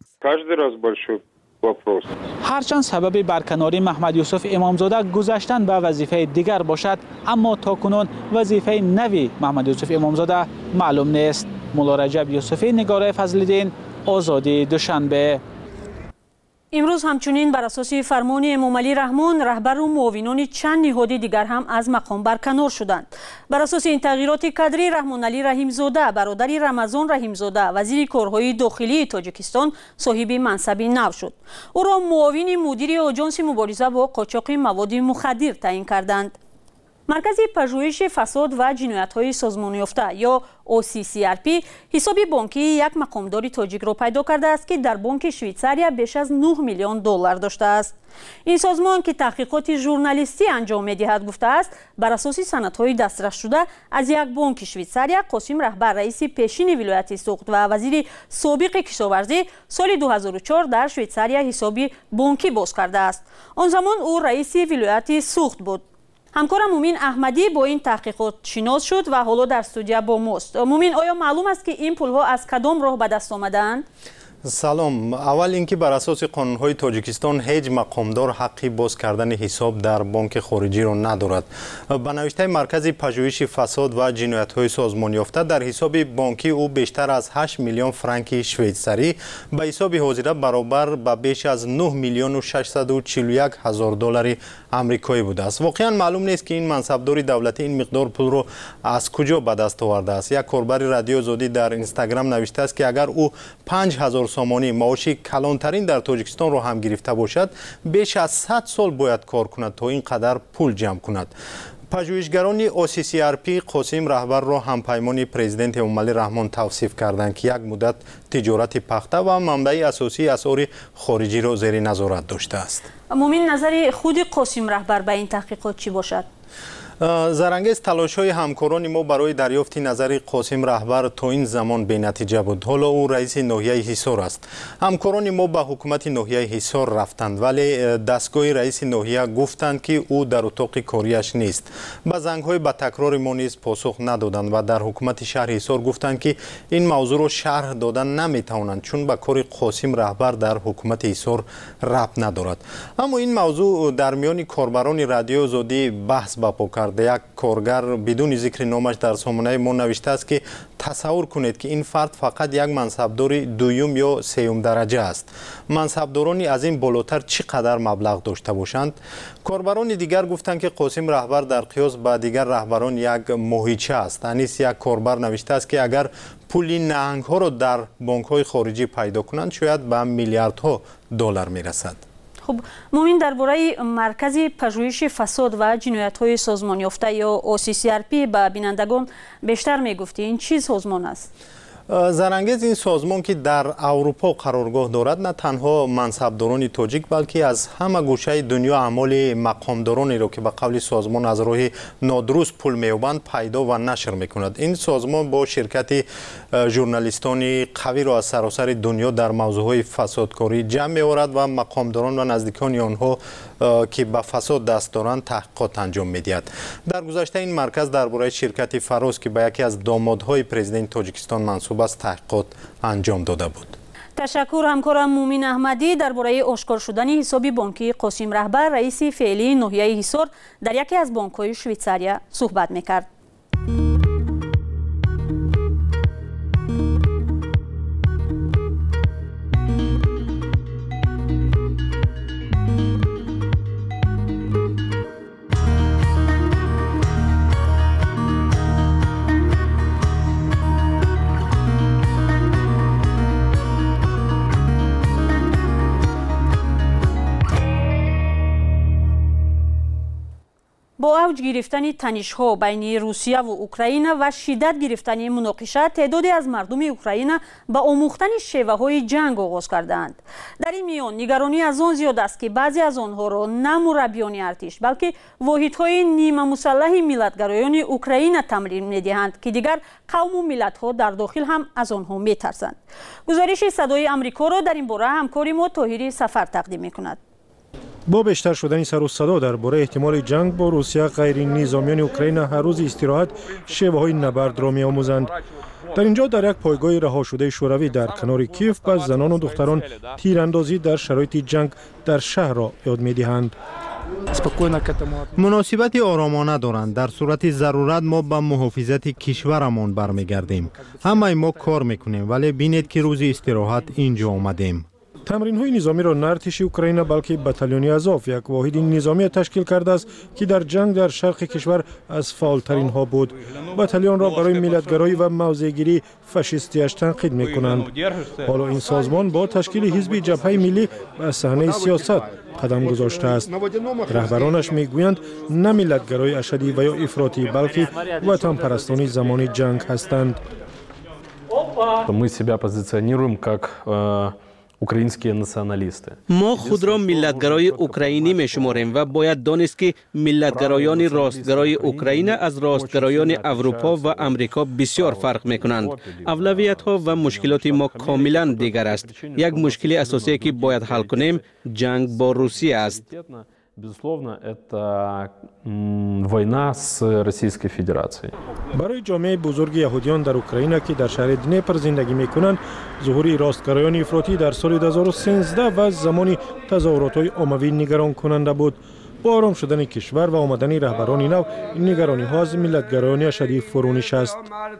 هرچند سبب برکناری محمد یوسف امامزاده گذشتن به وظیفه دیگر باشد، اما تاکنون وظیفه نوی محمد یوسف امامزاده معلوم نیست. مولا رجب یوسفی، نگار فضل‌الدین، آزادی، دوشنبه. امروز همچنین بر اساس فرمان امامعلی رحمان رهبر و معاونان چند نهاد دیگر هم از مقام برکنار شدند. بر اساس این تغییرات کادری رحمانعلی رحیمزاده برادر رمضان رحیمزاده وزیر کارهای داخلی تاجیکستان صاحب منصب نو شد. او را معاون مدیر آژانس مبارزه با قاچاق مواد مخدر تعیین کردند. مرکز پژوهش فساد و جنایت‌های سازمان یافته یا OCCRP حساب بانکی یک مقامدار تاجیک را پیدا کرده است که در بانک شویتساریا بیش از 9 میلیون دلار داشته است. این سازمان که تحقیقات ژورنالیستی انجام می‌دهد گفته است بر اساس سندهای دسترس شده از یک بانک شویتساریا قاسم رهبر رئیس پیشین ولایت سوخت و وزیر سابق کشاورزی سال 2004 در شویتساریا حساب بانکی باز کرده است. آن زمان او رئیس ولایت سوخت بود. همکارم مومین احمدی با این تحقیقات شناس شد و حالا در استودیو با ماست. مومین، آیا معلوم است که این پولها از کدام راه به دست آمدند؟ سلام. اول اینکه بر اساس قانون‌های تاجیکستان هیچ مقامدار حقی باز کردن حساب در بانک خارجی را ندارد. به نوشته مرکز پژوهش فساد و جنایت‌های سازمان یافته در حساب بانکی او بیشتر از 8 میلیون فرانک شویتساری به حساب حاضره برابر به بیش از 9 میلیون و 641 هزار دلار آمریکایی بوده است. واقعا معلوم نیست که این منصبدار دولتی این مقدار پول را از کجا به دست آورده است. یک کاربر رادیو آزادی در اینستاگرام نوشته است که اگر او 5000 سامانی معاش کلانترین در تاجیکستان را هم گرفته باشد بیش از 100 سال باید کار کند تا اینقدر پول جمع کند. پژوهشگران OCCRP قاسم رهبر را همپیمان پرزیدنت امامعلی رحمان توصیف کردند که یک مدت تجارت پخته و منبع اساسی اسعار خارجی را زیر نظارت داشته است. مومین، نظر خود قاسم رهبر به این تحقیقات چی باشد؟ زرانگیز تلاش‌های همکاران ما برای دریافت نظر قاسم رهبر تا این زمان بی‌نتیجه بود. حالا او رئیس ناحیه حصار است. همکاران ما به حکومت ناحیه حصار رفتند ولی دستگاه رئیس ناحیه گفتند که او در اتاق کاریش نیست. به زنگ‌های با تکرار ما نیز پاسخ ندادند و در حکومت شهر حصار گفتند که این موضوع را شرح دادن نمی‌توانند چون به کار قاسم رهبر در حکومت حصار ربط ندارد. اما این موضوع در میان کاربران رادیو آزادی بحث برپا کرد. یک کارگر بدون ذکر نامش در سامانه ما نوشته است که تصور کنید که این فرد فقط یک منصبدار دوم یا سوم درجه است. منصبدارانی از این بالاتر چقدر مبلغ داشته باشند؟ کاربران دیگر گفتند که قاسم رهبر در قیاس با دیگر رهبران یک ماهیچه است. انیس یک کاربر نوشته است که اگر پول نهنگ ها را در بانک های خارجی پیدا کنند شاید به میلیاردها دلار میرسد. خب مومین، درباره مرکز پژوهش فساد و جنایت‌های سازمان یافته یا OCCRP به بینندگان بیشتر میگفتی. این چی سازمان است؟ زرانگیز این سازمان که در اروپا قرارگاه دارد نه تنها منصبداران تاجیک بلکه از همه گوشه دنیا اعمال مقامدارانی را که به قول سازمان از راه نادرست پول می‌یابند پیدا و نشر می‌کند. این سازمان با شرکت ژورنالیستان قوی را از سراسر دنیا در موضوعهای فسادکاری جمع می‌آورد و مقامداران و نزدیکان آنها که به فساد دست دارند تحقیقات انجام می‌دهد. در گذشته این مرکز درباره شرکت فراز که به یکی از دامادهای پرزیدنت تاجیکستان منسوب است تحقیقات انجام داده بود. تشکر همکارم مومین احمدی درباره آشکار شدن حساب بانکی قاسم رهبر رئیس فعلی ناحیه حصار در یکی از بانک‌های شویتساریا صحبت می‌کرد. با اوج گرفتن تنش‌ها بین روسیه و اوکراین و شدت گرفتن مناقشه تعدادی از مردم اوکراین به آموختن شیوه‌های جنگ آغاز کردند. در این میان نگرانی از آن زیاد است که بعضی از آنها را نه مربیان ارتش بلکه واحدهای نیمه مسلح ملت‌گرایان اوکراین تمرین می‌دهند که دیگر قوم و ملت‌ها در داخل هم از آنها می‌ترسند. گزارش صدای آمریکا را در این باره همکار ما طاهری سفر تقدیم می‌کند. با بیشتر شدن سر و صدا درباره احتمال جنگ با روسیه غیر نظامیان اوکراین هر روز استراحت شیوه‌های نبرد را می‌آموزند. در اینجا در یک پایگاه رها شده شوروی در کنار کیف به زنان و دختران تیراندازی در شرایط جنگ در شهر را یاد می‌دهند. مناسبت آرامانه دارند. در صورت ضرورت ما به محافظت کشورمان برمیگردیم. همه ما کار میکنیم ولی بینید که روز استراحت اینجا آمدیم. تمرین‌های نظامی را نه ارتش اوکراین بلکه بتالیون آزوف یک واحد نظامی تشکیل کرده است که در جنگ در شرق کشور از فعالترین ها بود. بتالیون را برای ملیت‌گرایی و موضع‌گیری فاشیستیش تنقید می‌کنند. حالا این سازمان با تشکیل حزب جبهه ملی به صحنه سیاست قدم گذاشته است. رهبرانش میگویند نه ملیت‌گرای اشدی و یا افراطی بلکه وطن پرستانی زمان جنگ هستند. Мы себя позиционируем как украинские националисты. ما خود را ملتگرای اوکراینی میشماریم و باید دانست که ملتگرایان راستگرای اوکراین از راستگرایان اروپا و امریکا بسیار فرق میکنند. اولویت ها و مشکلات ما کاملا دیگر است. یک مشکل اساسی که باید حل کنیم جنگ با روسیه است. Безусловно, это война с Российской Федерацией. برای جامعه بزرگ یهودیان در اوکراین که در شهر دنیپر زندگی میکنند، ظهور راستگرایان افراطی در سال 2013 و زمان تظاهرات‌های عمومی نگران کننده بود. با آرام شدن کشور و آمدن رهبران نو، این نگرانی ها از ملت‌گرایان اشدی فرو نشست.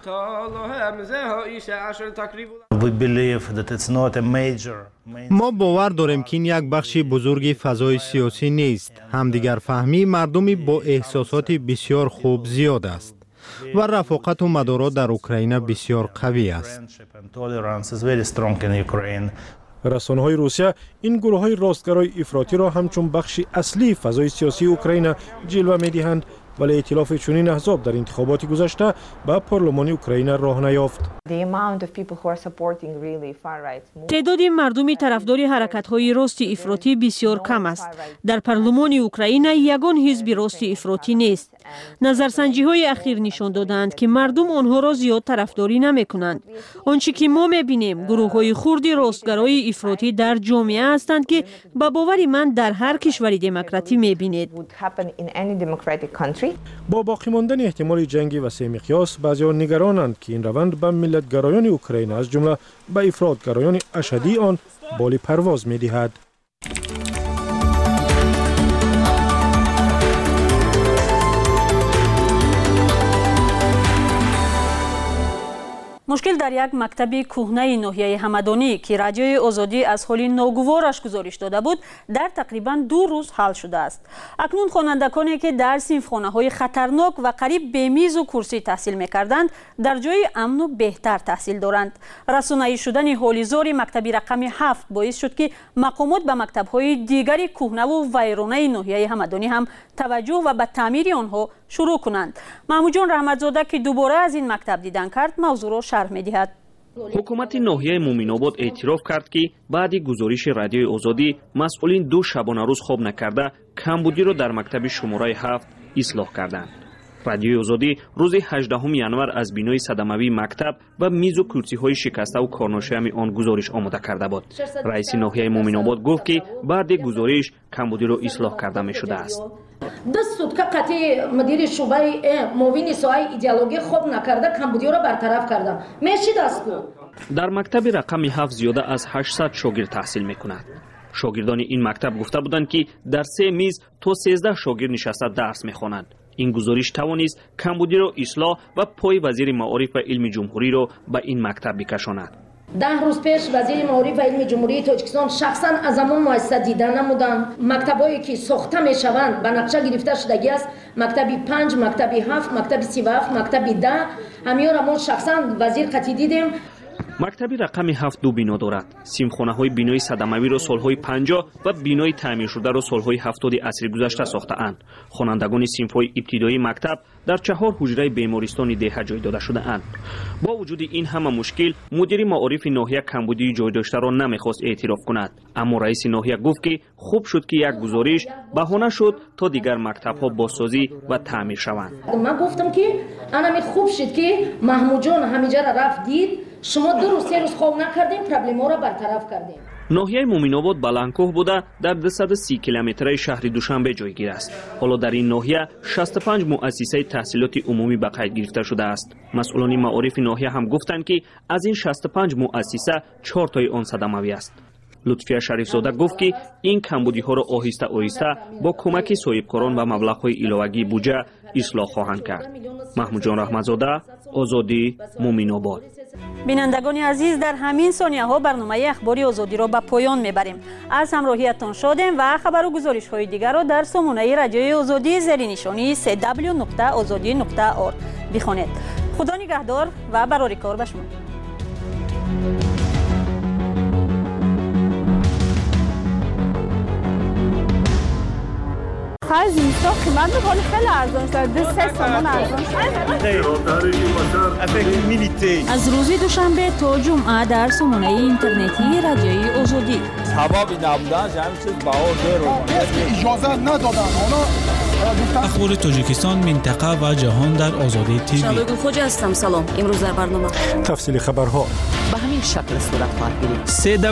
ما باور داریم که این یک بخش بزرگ فضای سیاسی نیست. همدیگر فهمی مردمی با احساسات بسیار خوب زیاد است و رفاقت و مدارات در اوکراین بسیار قوی است. رسانه‌های روسیه این گروه‌های راستگرای افراطی را همچون بخش اصلی فضای سیاسی اوکراین جلوه می‌دهند، ولی ائتلاف چنین احزاب در انتخابات گذشته به پارلمان اوکراین راه نیافت. تعداد مردمی طرفدار حرکت‌های راست افراطی بسیار کم است. در پارلمان اوکراین یگان حزب راست افراطی نیست. نظرسنجی‌های اخیر نشان دادند که مردم آنها را زیاد طرفداری نمی‌کنند. آنچه که ما می‌بینیم گروه‌های خرد راستگرای افراطی در جامعه هستند که به باور من در هر کشوری دموکراتی می‌بینید. با باقی ماندن احتمال جنگ وسیع مقیاس، بعضی‌ها نگرانند که این روند به ملت‌گرایان اوکراین از جمله به افراط‌گرایان اشدی آن بال پرواز می‌دهد. مشکل در یک مکتب کهنه ناحیه همدانی که رادیوی آزادی از حال ناگوارش گزارش داده بود در تقریبا 2 روز حل شده است. اکنون خوانندگانی که در صنفخانه‌های خطرناک و قریب به میز و کرسی تحصیل می‌کردند در جای امن و بهتر تحصیل دارند. رسانه‌ای شدن حال زار مکتب رقم 7 باعث شد که مقامات به مکتب‌های دیگری کهنه و ویرانه ناحیه همدانی هم توجه و به تعمیر آنها شروع کنند. محمود جان رحمتزاده که دوباره از این مکتب دیدن کرد موضوع را شرح می‌دهد. حکومت ناحیه مومین‌آباد اعتراف کرد که بعد گزارش رادیوی آزادی مسئولین 2 شبانه روز خواب نکرده کمبودی را در مکتب شماره 7 اصلاح کردند. رادیوی آزادی روز 18 ینور از بینای صدموی مکتب و میز و کرسی‌های شکسته و کارناشیان آن گزارش آماده کرده بود. رئیس ناحیه مومین‌آباد گفت که بعد گزارش کمبودی را اصلاح کرده می‌شده است. 2 سوتکه قطعی مدیر شعبه معاون ساحه ایدئولوژی خوب نکرده کمبودی را برطرف کردم. میشه دست کو. در مکتب رقم 7 زیاده از 800 شاگرد تحصیل می‌کند. شاگردان این مکتب گفته بودند که در 3 میز تا 13 شاگرد نشسته درس می‌خوانند. این گزارش توانست کمبودی را اصلاح و پای وزیر معارف و علم جمهوری را به این مکتب بکشاند. 10 روز پیش وزیر معارف و علم جمهوری تاجیکستان شخصا از همان مؤسسه دیدن نمودند. مکتبایی که ساخته میشوند به نقشه گرفته شدگی است. مکتب 5، مکتب 7، مکتب 37، مکتب 10 همیان ما شخصا وزیر قطعی دیدیم. مکتب رقم 7 2 بینا دارد. سیمخانه‌های بینای صدموی را سالهای 50 و بینای تعمیر شده را سالهای 70 عصر گذشته ساخته‌اند. خوانندگان صنف‌های ابتدایی مکتب در 4 حجره بیمارستان ده جای داده شده‌اند. با وجود این همه مشکل، مدیر معارف ناحیه کمبودی جای داشته را نمی‌خواست اعتراف کند. اما رئیس ناحیه گفت که خوب شد که یک گزارش بهانه شد تا دیگر مکتب‌ها بازسازی و تعمیر شوند. من گفتم که انا خوب شد که محمود جان همیجا را رفت دید. شما 2 روز 3 روز خواب نکردیم پرابلم‌ها را برطرف کردیم. ناحیه مومین‌آباد بلندکوه بوده در 230 کیلومتری شهر دوشنبه جایگیر است. حالا در این ناحیه 65 مؤسسه تحصیلات عمومی به قید گرفته شده است. مسئولان معارف ناحیه هم گفتند که از این 65 مؤسسه 4 تای آن صدموی است. لطفیه شریفزاده گفت که این کمبودی‌ها را آهسته آهسته با کمک صاحبکاران و مبلغ‌های الهه‌ای بودجه اصلاح خواهند کرد. محمود جان رحمتزاده، آزادی، مومین‌آباد. بینندگان عزیز، در همین ثانیه ها برنامه اخباری آزادی را به پایان میبریم. از همراهیتان شادیم و خبر و گزارش های دیگر را در سامانه رادیوی آزادی زیر نشانی www.azadi.org بخوانید. خدا نگهدار و برای کار به شما. خیلی زیستا قیمت میکنه خیلی ارزان شده 3 سامان ارزان شده. از روز دوشنبه تا جمعه در سامانه اینترنتی رادیوی آزادی. سببی نبودن همین چیز بها زیرو اجازه ندادن. اخبار تاجیکستان، منطقه و جهان در آزادی تیوی. شالوی خوج هستم. سلام. امروز در برنامه تفصیل خبرها به همین شکل صورت خواهد گرفت.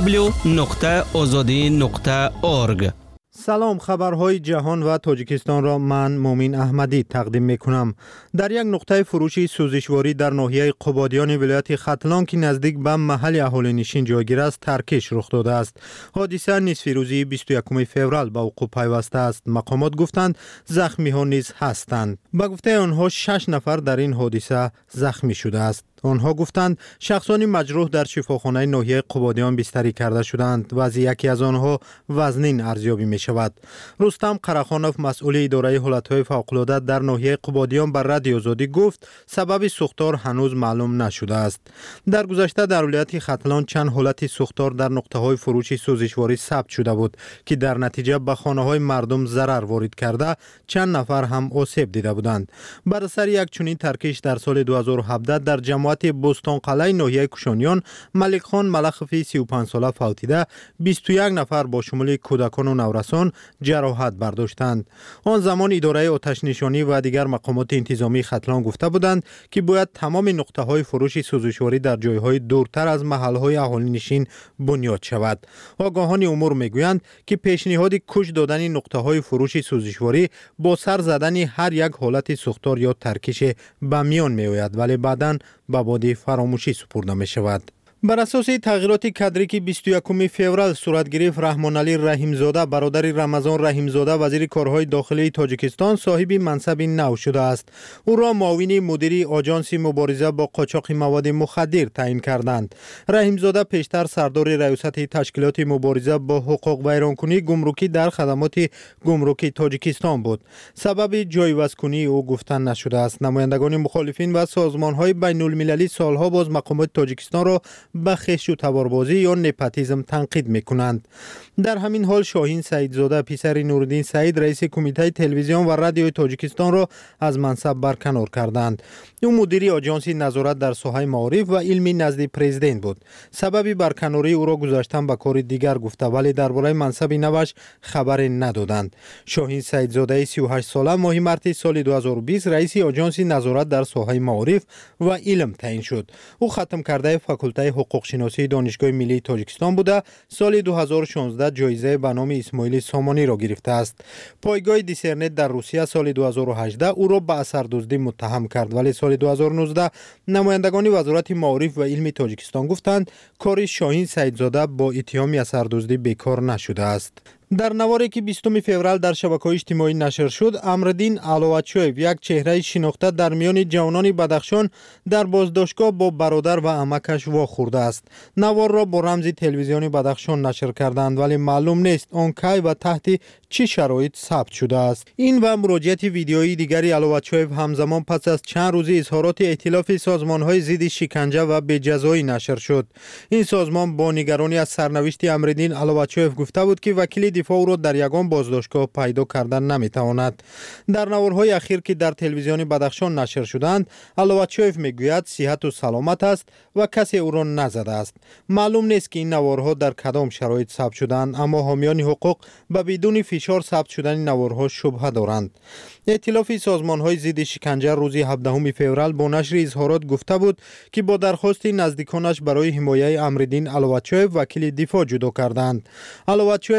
www.azadi.org. سلام، خبرهای جهان و تاجیکستان را من مومین احمدی تقدیم میکنم. در یک نقطه فروشی سوزشواری در ناحیه قبادیان ولایت ختلان که نزدیک به محل اهالی نشین جایگیر است ترکش رخ داده است. حادثه نصف روزی 21 فوریه به وقوع پیوسته است. مقامات گفتند زخمی ها نیز هستند. به گفته آنها 6 نفر در این حادثه زخمی شده است. آنها گفتند شخصانی مجروح در شفاخانه ناحیه قبادیان بستری کرده شدند و از یکی از آنها وزنین ارزیابی می شود. رستم قرخانوف مسئول اداره حالتهای فوق‌العاده در ناحیه قبادیان بر رادیو آزادی گفت سبب سوختار هنوز معلوم نشده است. در گذشته در ولایت ختلان چند حالت سوختار در نقطه‌های فروش سوزشواری ثبت شده بود که در نتیجه به خانه‌های مردم ضرر وارد کرده چند نفر هم آسیب دیده بودند. بر اثر یک چنین ترکش در سال 2017 در جماعت بوستان قلعه ناحیه کوشانیان ملک خان ملخفی 35 ساله فوتیده 21 نفر با شمول کودکان و نورسان جراحت برداشتند. آن زمان اداره آتش نشانی و دیگر مقامات انتظامی ختلان گفته بودند که باید تمام نقطه های فروش سوزشواری در جایهای دورتر از محل های اهالی نشین بنیاد شود. آگاهان امور میگویند که پیشنهاد کش دادن نقطه های فروش سوزشواری با سر زدن هر یک حالت سوختار یا ترکش به میان می آید ولی بعداً به باد فراموشی سپرده می شود. بر اساس تغییرات کادری که 21 فوریه صورت گرفت، رحمان علی رحیمزاده برادر رمضان رحیمزاده وزیر کارهای داخلی تاجیکستان صاحب منصب نو شده است. او را معاون مدیر آژانس مبارزه با قاچاق مواد مخدر تعیین کردند. رحیمزاده پیشتر سردار ریاست تشکیلات مبارزه با حقوق ویرانکنی گمرکی در خدمات گمرکی تاجیکستان بود. سبب جایگزینی او گفتن نشده است. نمایندگان مخالفین و سازمان‌های بین‌المللی سالها باز مقامات تاجیکستان را به خش و تباربازی یا نپاتیسم تنقید میکنند. در همین حال شاهین سعیدزاده پسر نورالدین سعید رئیس کمیته تلویزیون و رادیو تاجیکستان را از منصب برکنار کردند. او مدیر آژانس نظارت در ساحه معارف و علمی نزد پرزیدنت بود. سبب برکناری او را گذاشتن به کار دیگر گفته ولی درباره منصب نوش خبر ندادند. شاهین سعیدزاده 38 ساله ماه مارس سال 2020 رئیس آژانس نظارت در ساحه معارف و علم تعیین شد. او ختم کرده فاکولته حقوق شناسی دانشگاه ملی تاجیکستان بوده. سال 2016 جایزه به نام اسماعیل سامانی را گرفته است. پایگاه دیسرنت در روسیه سال 2018 او را به اثردزدی متهم کرد ولی سال 2019 نمایندگان وزارت معارف و علم تاجیکستان گفتند کار شاهین سعیدزاده با اتهام اثردزدی بیکار نشده است. در نواری که 20 فوریه در شبکه‌های اجتماعی نشر شد، امردین علواتچویف یک چهره شناخته در میان جوانان بدخشان در بازداشتگاه با برادر و عمکش واخورده است. نوار را با رمز تلویزیون بدخشان نشر کردند ولی معلوم نیست آن کی و تحت چه شرایط ثبت شده است. این و مراجعه ویدیویی دیگری علواتچویف همزمان پس از چند روز اظهارات ائتلاف سازمان‌های ضد شکنجه و بی‌جزایی نشر شد. این سازمان با نگرانی از سرنوشت امردین علواتچویف گفته بود که وکیل دفاع او را در یگان بازداشتگاه پیدا کردن نمیتواند. در نوارهای اخیر که در تلویزیون بدخشان نشر شدند، علواتچویف میگوید صحت و سلامت است و کسی او را نزده است. معلوم نیست که این نوارها در کدام شرایط ثبت شدند، اما حامیان حقوق به بدون فشار ثبت شدن نوارها شبهه دارند. ائتلاف سازمان‌های ضد شکنجه روز 17 فوریه با نشر اظهارات گفته بود که با درخواست نزدیکانش برای حمایت امردین علواتچویف وکیل دفاع جدا کردند. علواتچویف در نوار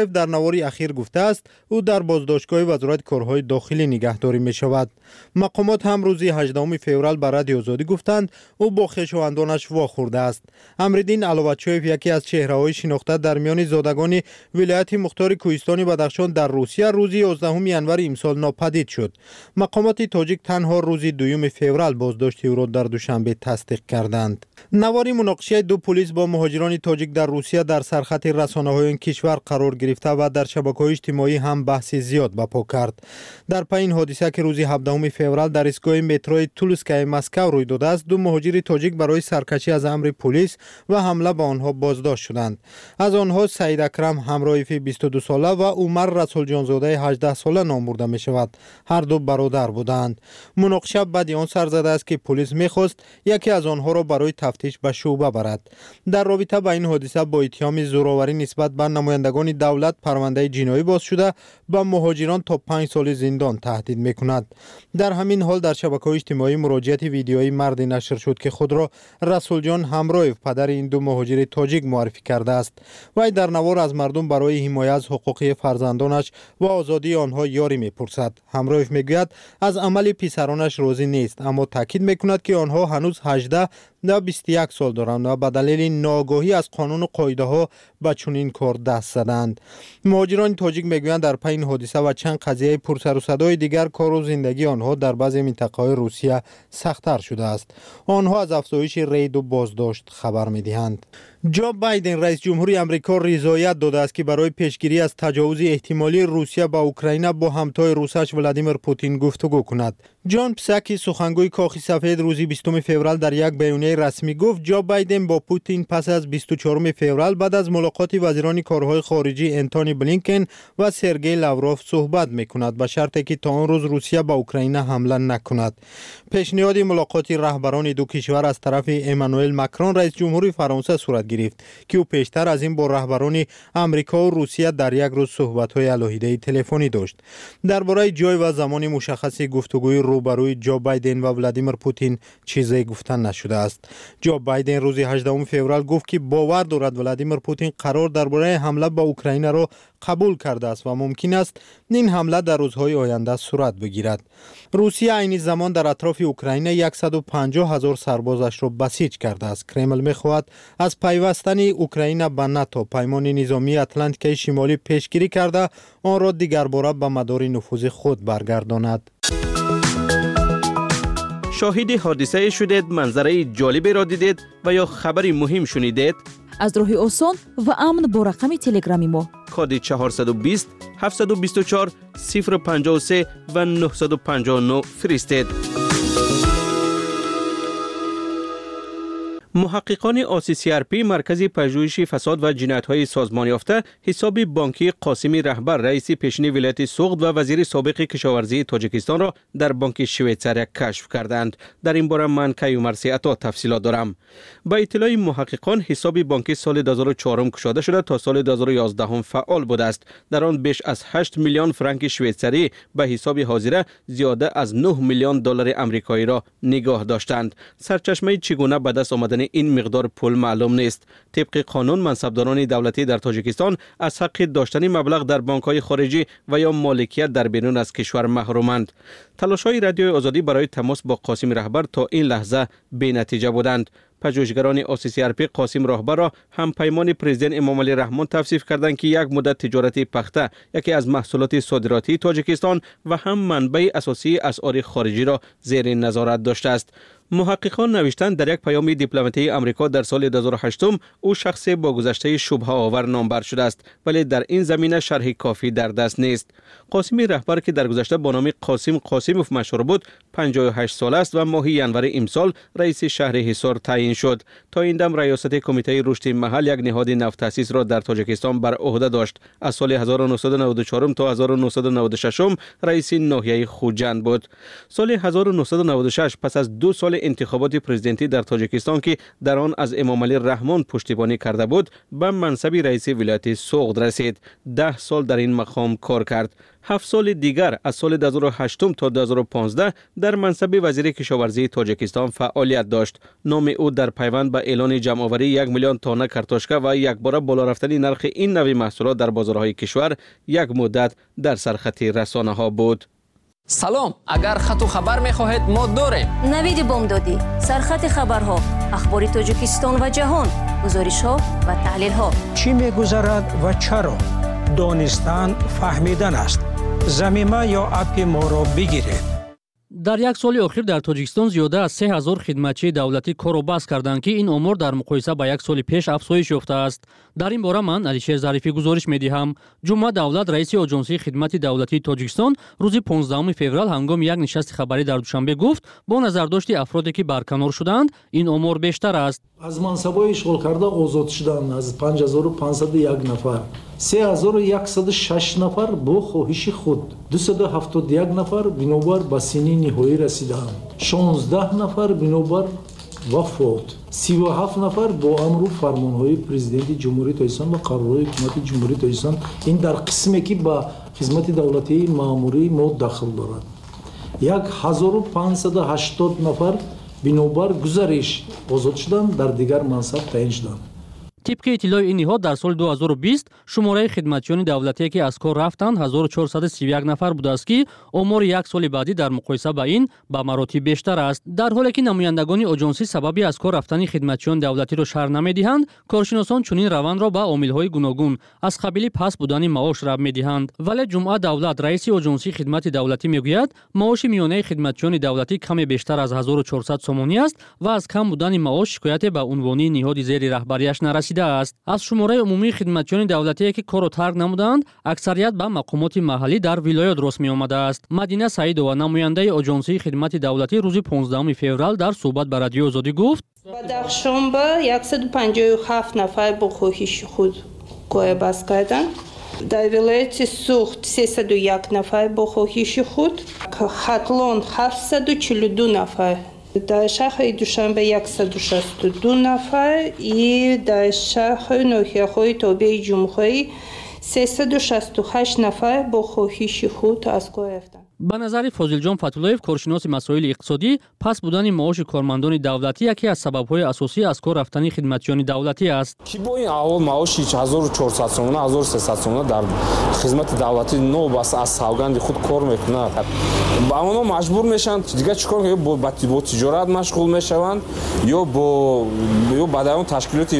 باری اخیر گفته است او در بازداشتگاه وزارت کارهای داخلی نگهداری می شود. مقامات هم روز 18 فوریه به رادیو آزادی گفتند او با خویشاوندانش واخورده است. امرالدین علوچویف یکی از چهره‌های شناخته در میان زادگان ولایت مختار کوهستان بدخشان در روسیه روز 11 ینور امسال ناپدید شد. مقامات تاجیک تنها روز 2 فوریه بازداشت او را در دوشنبه تصدیق کردند. نواری مناقشه دو پلیس با مهاجران تاجیک در روسیه در سرخط رسانه‌های این کشور قرار گرفته و در شبکه‌های اجتماعی هم بحث زیاد برپا کرد. در پی این حادثه که روز 17 فوریه در ایستگاه مترو تولسکای مسکو روی داده است، دو مهاجر تاجیک برای سرکشی از امر پلیس و حمله به آنها بازداشت شدند. از آنها سعید اکرم همرایفی 22 ساله و عمر رسول جانزاده 18 ساله نام برده می شود. هر دو برادر بودند. مناقشه بعد آن سر زده است که پلیس می‌خواست یکی از آنها را برای تفتیش به شعبه برد. در رابطه با این حادثه با اتهام زورآوری نسبت به نمایندگان دولت پرونده جنایی باز شده، به مهاجران تا 5 سال زندان تهدید می‌کند. در همین حال در شبکه‌های اجتماعی مراجعه ویدیویی مردی نشر شد که خود را رسول جان همرایف پدر این دو مهاجر تاجیک معرفی کرده است. وی در نوار از مردم برای حمایت از حقوق فرزندانش و آزادی آنها یاری می‌پرسد. همرایف میگوید از عمل پسرانش راضی نیست، اما تاکید می‌کند که آنها هنوز 18 و 21 سال دارند و به دلیل ناآگاهی از قانون و قاعده ها به چنین کار دست زدند. مهاجران تاجیک میگویند در پی این حادثه و چند قضیه پرسر و صدای دیگر کار و زندگی آنها در بعضی منطقه‌های روسیه سخت‌تر شده است. آنها از افزایش رید و بازداشت خبر می‌دهند. جو بایدن رئیس جمهوری آمریکا رضایت داده است که برای پیشگیری از تجاوز احتمالی روسیه به اوکراین با همتای روسش ولادیمیر پوتین گفتگو کند. جان پساکی سخنگوی کاخ سفید روز 20 فوریه در یک بیانیه رسمی گفت جو بایدن با پوتین پس از 24 فوریه بعد از ملاقات وزیران کارهای خارجی انتونی بلینکن و سرگئی لاوروف صحبت می‌کند به شرطی که تا آن روز روسیه به اوکراین حمله نکند. پیشنهاد ملاقات رهبران دو کشور از طرف امانوئل ماکرون رئیس جمهوری فرانسه صورت گرفت که او پیشتر از این با رهبران آمریکا و روسیه در یک روز صحبت‌های علیحده تلفنی داشت. درباره جای و زمان مشخص گفتگوی روبروی جو بایدن و ولادیمیر پوتین چیزی گفته نشده است. جو بایدن روز 18 فوریه گفت که باور دارد ولادیمیر پوتین قرار درباره حمله به اوکراین را قبول کرده است و ممکن است این حمله در روزهای آینده صورت بگیرد. روسیه عین زمان در اطراف اوکراین 150,000 سربازش را بسیج کرده است. کرمل می‌خواهد از پیوستن اوکراین به ناتو پیمان نظامی اتلانتیک شمالی پیشگیری کرده آن را دیگر باره به مدار نفوذ خود برگرداند. شاهد حادثه شدید، منظره جالبی را دیدید و یا خبری مهم شنیدید؟ از راه آسان و امن با رقم تلگرامی ما کد 420 724 053 و 959 فرستید. محققان آسیسی‌آرپی مرکز پژوهش فساد و جنایت‌های سازمان یافته حساب بانکی قاسمی رهبر رئیس پیشین ولایت سوغد و وزیر سابق کشاورزی تاجیکستان را در بانک شویتزاریا کشف کردند. در این باره من کیومرثی عطا تفصیلات دارم. با اطلاع محققان حساب بانکی سال 2004 گشاده شده تا سال 2011 فعال بوده است. در آن بیش از 8 میلیون فرانک شویتزاری به حساب حاضره زیاده از 9 میلیون دلار آمریکایی را نگاه داشتند. سرچشمه چگونه به دست آمدن این مقدار پول معلوم نیست. طبق قانون منصبداران دولتی در تاجیکستان از حق داشتن مبلغ در بانک‌های خارجی و یا مالکیت در بیرون از کشور محرومند. تلاش‌های رادیو آزادی برای تماس با قاسم رهبر تا این لحظه بی‌نتیجه بودند. پژوهشگران آسیسی‌آرپی قاسم رهبر را هم پیمان پرزیدنت امامعلی رحمان توصیف کردند که یک مدت تجارت پخته یکی از محصولات صادراتی تاجیکستان و هم منبع اساسی اسعار خارجی را زیر نظارت داشته است. محققان نوشتند در یک پیام دیپلماتی آمریکا در سال 2008 او شخص با گذشته شبهه آور نامبر شده است، ولی در این زمینه شرح کافی در دست نیست. قاسم رهبر که در گذشته با نام قاسم قاسموف مشهور بود 58 سال است و ماه ژانویه امسال رئیس شهر حصار تعیین شد. تا این دم ریاست کمیته رشد محل یک نهاد نفت تأسیس را در تاجیکستان بر عهده داشت. از سال 1994 تا 1996 رئیس ناحیه خوجند بود. سال 1996 پس از 2 سال انتخابات پرزیدنتی در تاجیکستان که در آن از امامعلی رحمان پشتیبانی کرده بود به منصب رئیس ولایت سوغد رسید. 10 سال در این مقام کار کرد. 7 سال دیگر از سال 2008 تا 2015 در منصب وزیر کشاورزی تاجیکستان فعالیت داشت. نام او در در پیوند به اعلان جمع‌آوری 1 میلیون تانه کارتوشکا و یکباره بالا رفتن نرخ این نوع محصولات در بازارهای کشور یک مدت در سرخط رسانه‌ها بود. سلام، اگر خط و خبر می‌خواهید ما داریم. نوید بامدادی، سرخط خبرها، اخبار تاجیکستان و جهان، گزارش‌ها و تحلیل‌ها. چی می‌گذرد و چرا؟ دانستن فهمیدن است. زمینه یا اپ ما را بگیرید. در یک سال اخیر در تاجیکستان زیاده از 3000 خدمتچی دولتی کارو بس کردند که این امور در مقایسه با یک سال پیش افزایش یافته است. در این باره من علیشیر ظریفی گزارش می‌دهم. جمعه دولت رئیس آژانسی خدمت دولتی تاجیکستان روز 15 فوریه هنگام یک نشست خبری در دوشنبه گفت با نظرداشت افرادی که برکنار شدند این امور بیشتر است. از منصب‌های اشغال کرده آزاد شدند از 5501 نفر. 3106 نفر با خواهش خود، 271 نفر بنابر به سن نهایی رسیدند، 16 نفر بنابر وفات، 37 نفر با امر و فرمانهای پرزیدنت جمهوری تاجیکستان و قرارهای حکومت جمهوری تاجیکستان. این در قسمی که به خدمت دولتی ماموری ما داخل دارد. 1580 نفر بنابر گزارش آزاد شدند، در دیگر منصب تعیین شدند. طبق اطلاع این نهاد در سال 2020 شماره خدمتچیان دولتی که از کار رفتند 1431 نفر بوده است که آمار یک سال بعدی در مقایسه با این به مراتب بیشتر است. در حالی که نمایندگان آژانسی سببی از کار رفتن خدمتچیان دولتی را شرح نمی‌دهند، کارشناسان چنین روند را به عامل‌های گوناگون از قبیل پس بودن معاش ربط می‌دهند. ولی جمعه دولت رئیس آژانسی خدمت دولتی میگوید معاش میانه خدمتچیان دولتی کمی بیشتر از 1400 سومانی است و از کم بودن معاش شکایت به عنوانی نهاد زیر رهبریش نرسیده است. از شماره عمومی خدمتچیان دولتی که کارو ترک نمودند، اکثریت به مقامات محلی در ولایت درست می آمده است. مدینه سعیدова نماینده آژانسی خدمت دولتی روز 15 فوریه در صحبت با رادیو آزادی گفت: بدخشانبه 157 نفر با خواهش خود کار بس کردند. در ولایت سوخت 301 نفر با خواهش خود، خطلان 742 نفر، در شهر دوشنبه 162 نفر و در شهر ناحیه‌های تابع جمهوری 368 نفر با خواهش خود از کار رفتند. به نظر فاضل جان فتولایف، کارشناس مسائل اقتصادی، پس بودن معاش کارمندان دولتی یکی از سبب‌های اساسی از کار رفتن خدمتچیان دولتی است. کی با این اول معاش 1400 سومانه 1300 سومانه در خدمت دولتی نو بس از سوگند خود کار میکنند. با اونها مجبور میشن دیگه چیکار کنن؟ با تجارت مشغول میشوند یا بعد اون تشکیلات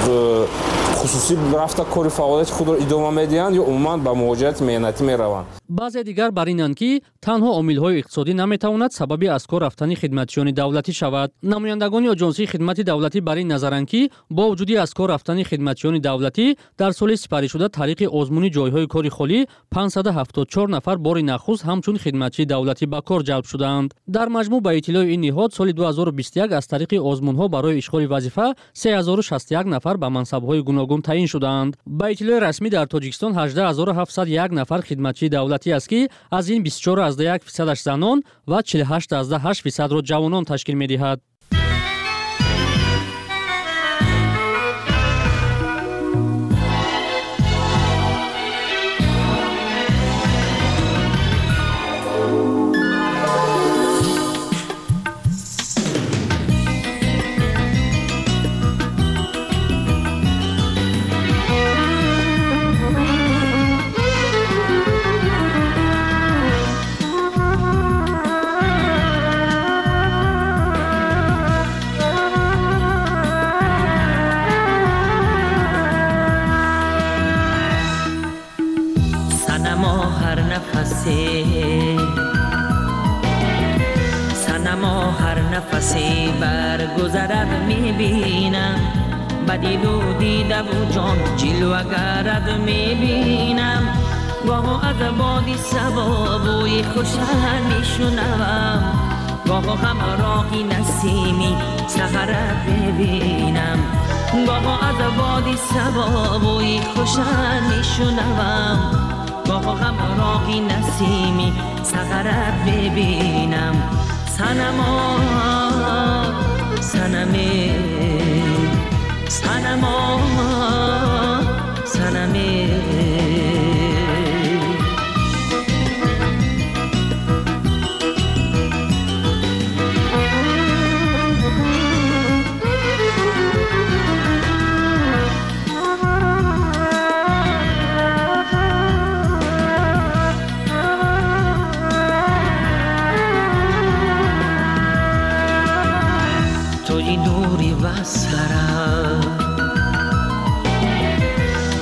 خصوصی رفته کار فعالیت خود را ادامه میدهند یا عموما به مهاجرت مهنتی میروند. بعضی دیگر بر اینند که تنها عامل‌های اقتصادی نمی‌تواند سبب از کار رفتن خدمتچیان دولتی شود. نمایندگان آژانسی خدمت دولتی بر این نظرند که با وجود از کار رفتن خدمتچیان دولتی در سال سپری شده طریق آزمون جای‌های کاری خالی 574 نفر بار نخست همچون خدمتچی دولتی به کار جلب شدند. در مجموع به اطلاع این نهاد سال 2021 از طریق آزمون‌ها برای اشغال وظیفه 3061 نفر به منصب‌های گوناگون تعیین شدند. به اطلاع رسمی در تاجیکستان 18701 نفر خدمتچی دولتی است که از این 24.1% زنان و 48.8% را جوانان تشکیل می‌دهد. سنما هر نفسی برگذرد میبینم، بدید و دیده و جان جلوه گرد میبینم، گاه از بادی سبا بوی خوشن میشنوم، گاه همراهی نسیمی سحرت ببینم، گاه از بادی سبا بوی خوشن میشنوم، گاه همراهی نسیمی سحرت ببینم. سنما سنمی سنما سنمی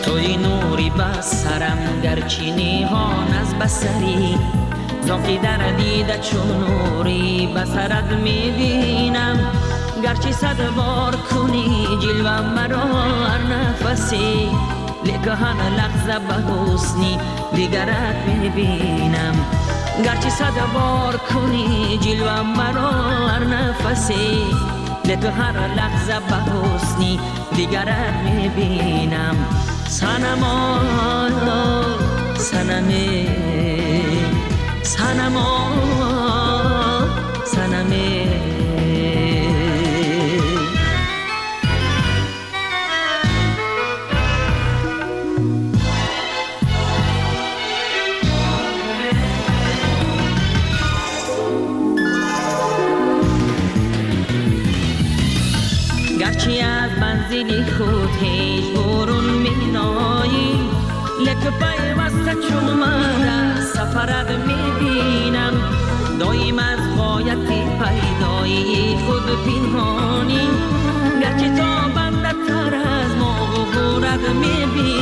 توی نوری بس سرم گرچه نیهان از بسری زاکی در دیده چون نوری بسرت میبینم گرچه صد بار کنی جلوه مرا هر نفسی لیکن هر لحظه به حسنی دیگرت میبینم گرچه صد بار کنی جلوه مرا هر نفسی لیکن هر لحظه به حسنی دیگرت میبینم سنما سنمه سنما سنمه گرچه از منزل خود هیچ برون می نایی لیکن پیوسته چون من سفرت می بینم دایم از غایت پیدایی خود پنهانی گرچه تا بنده تر از ما غرورت می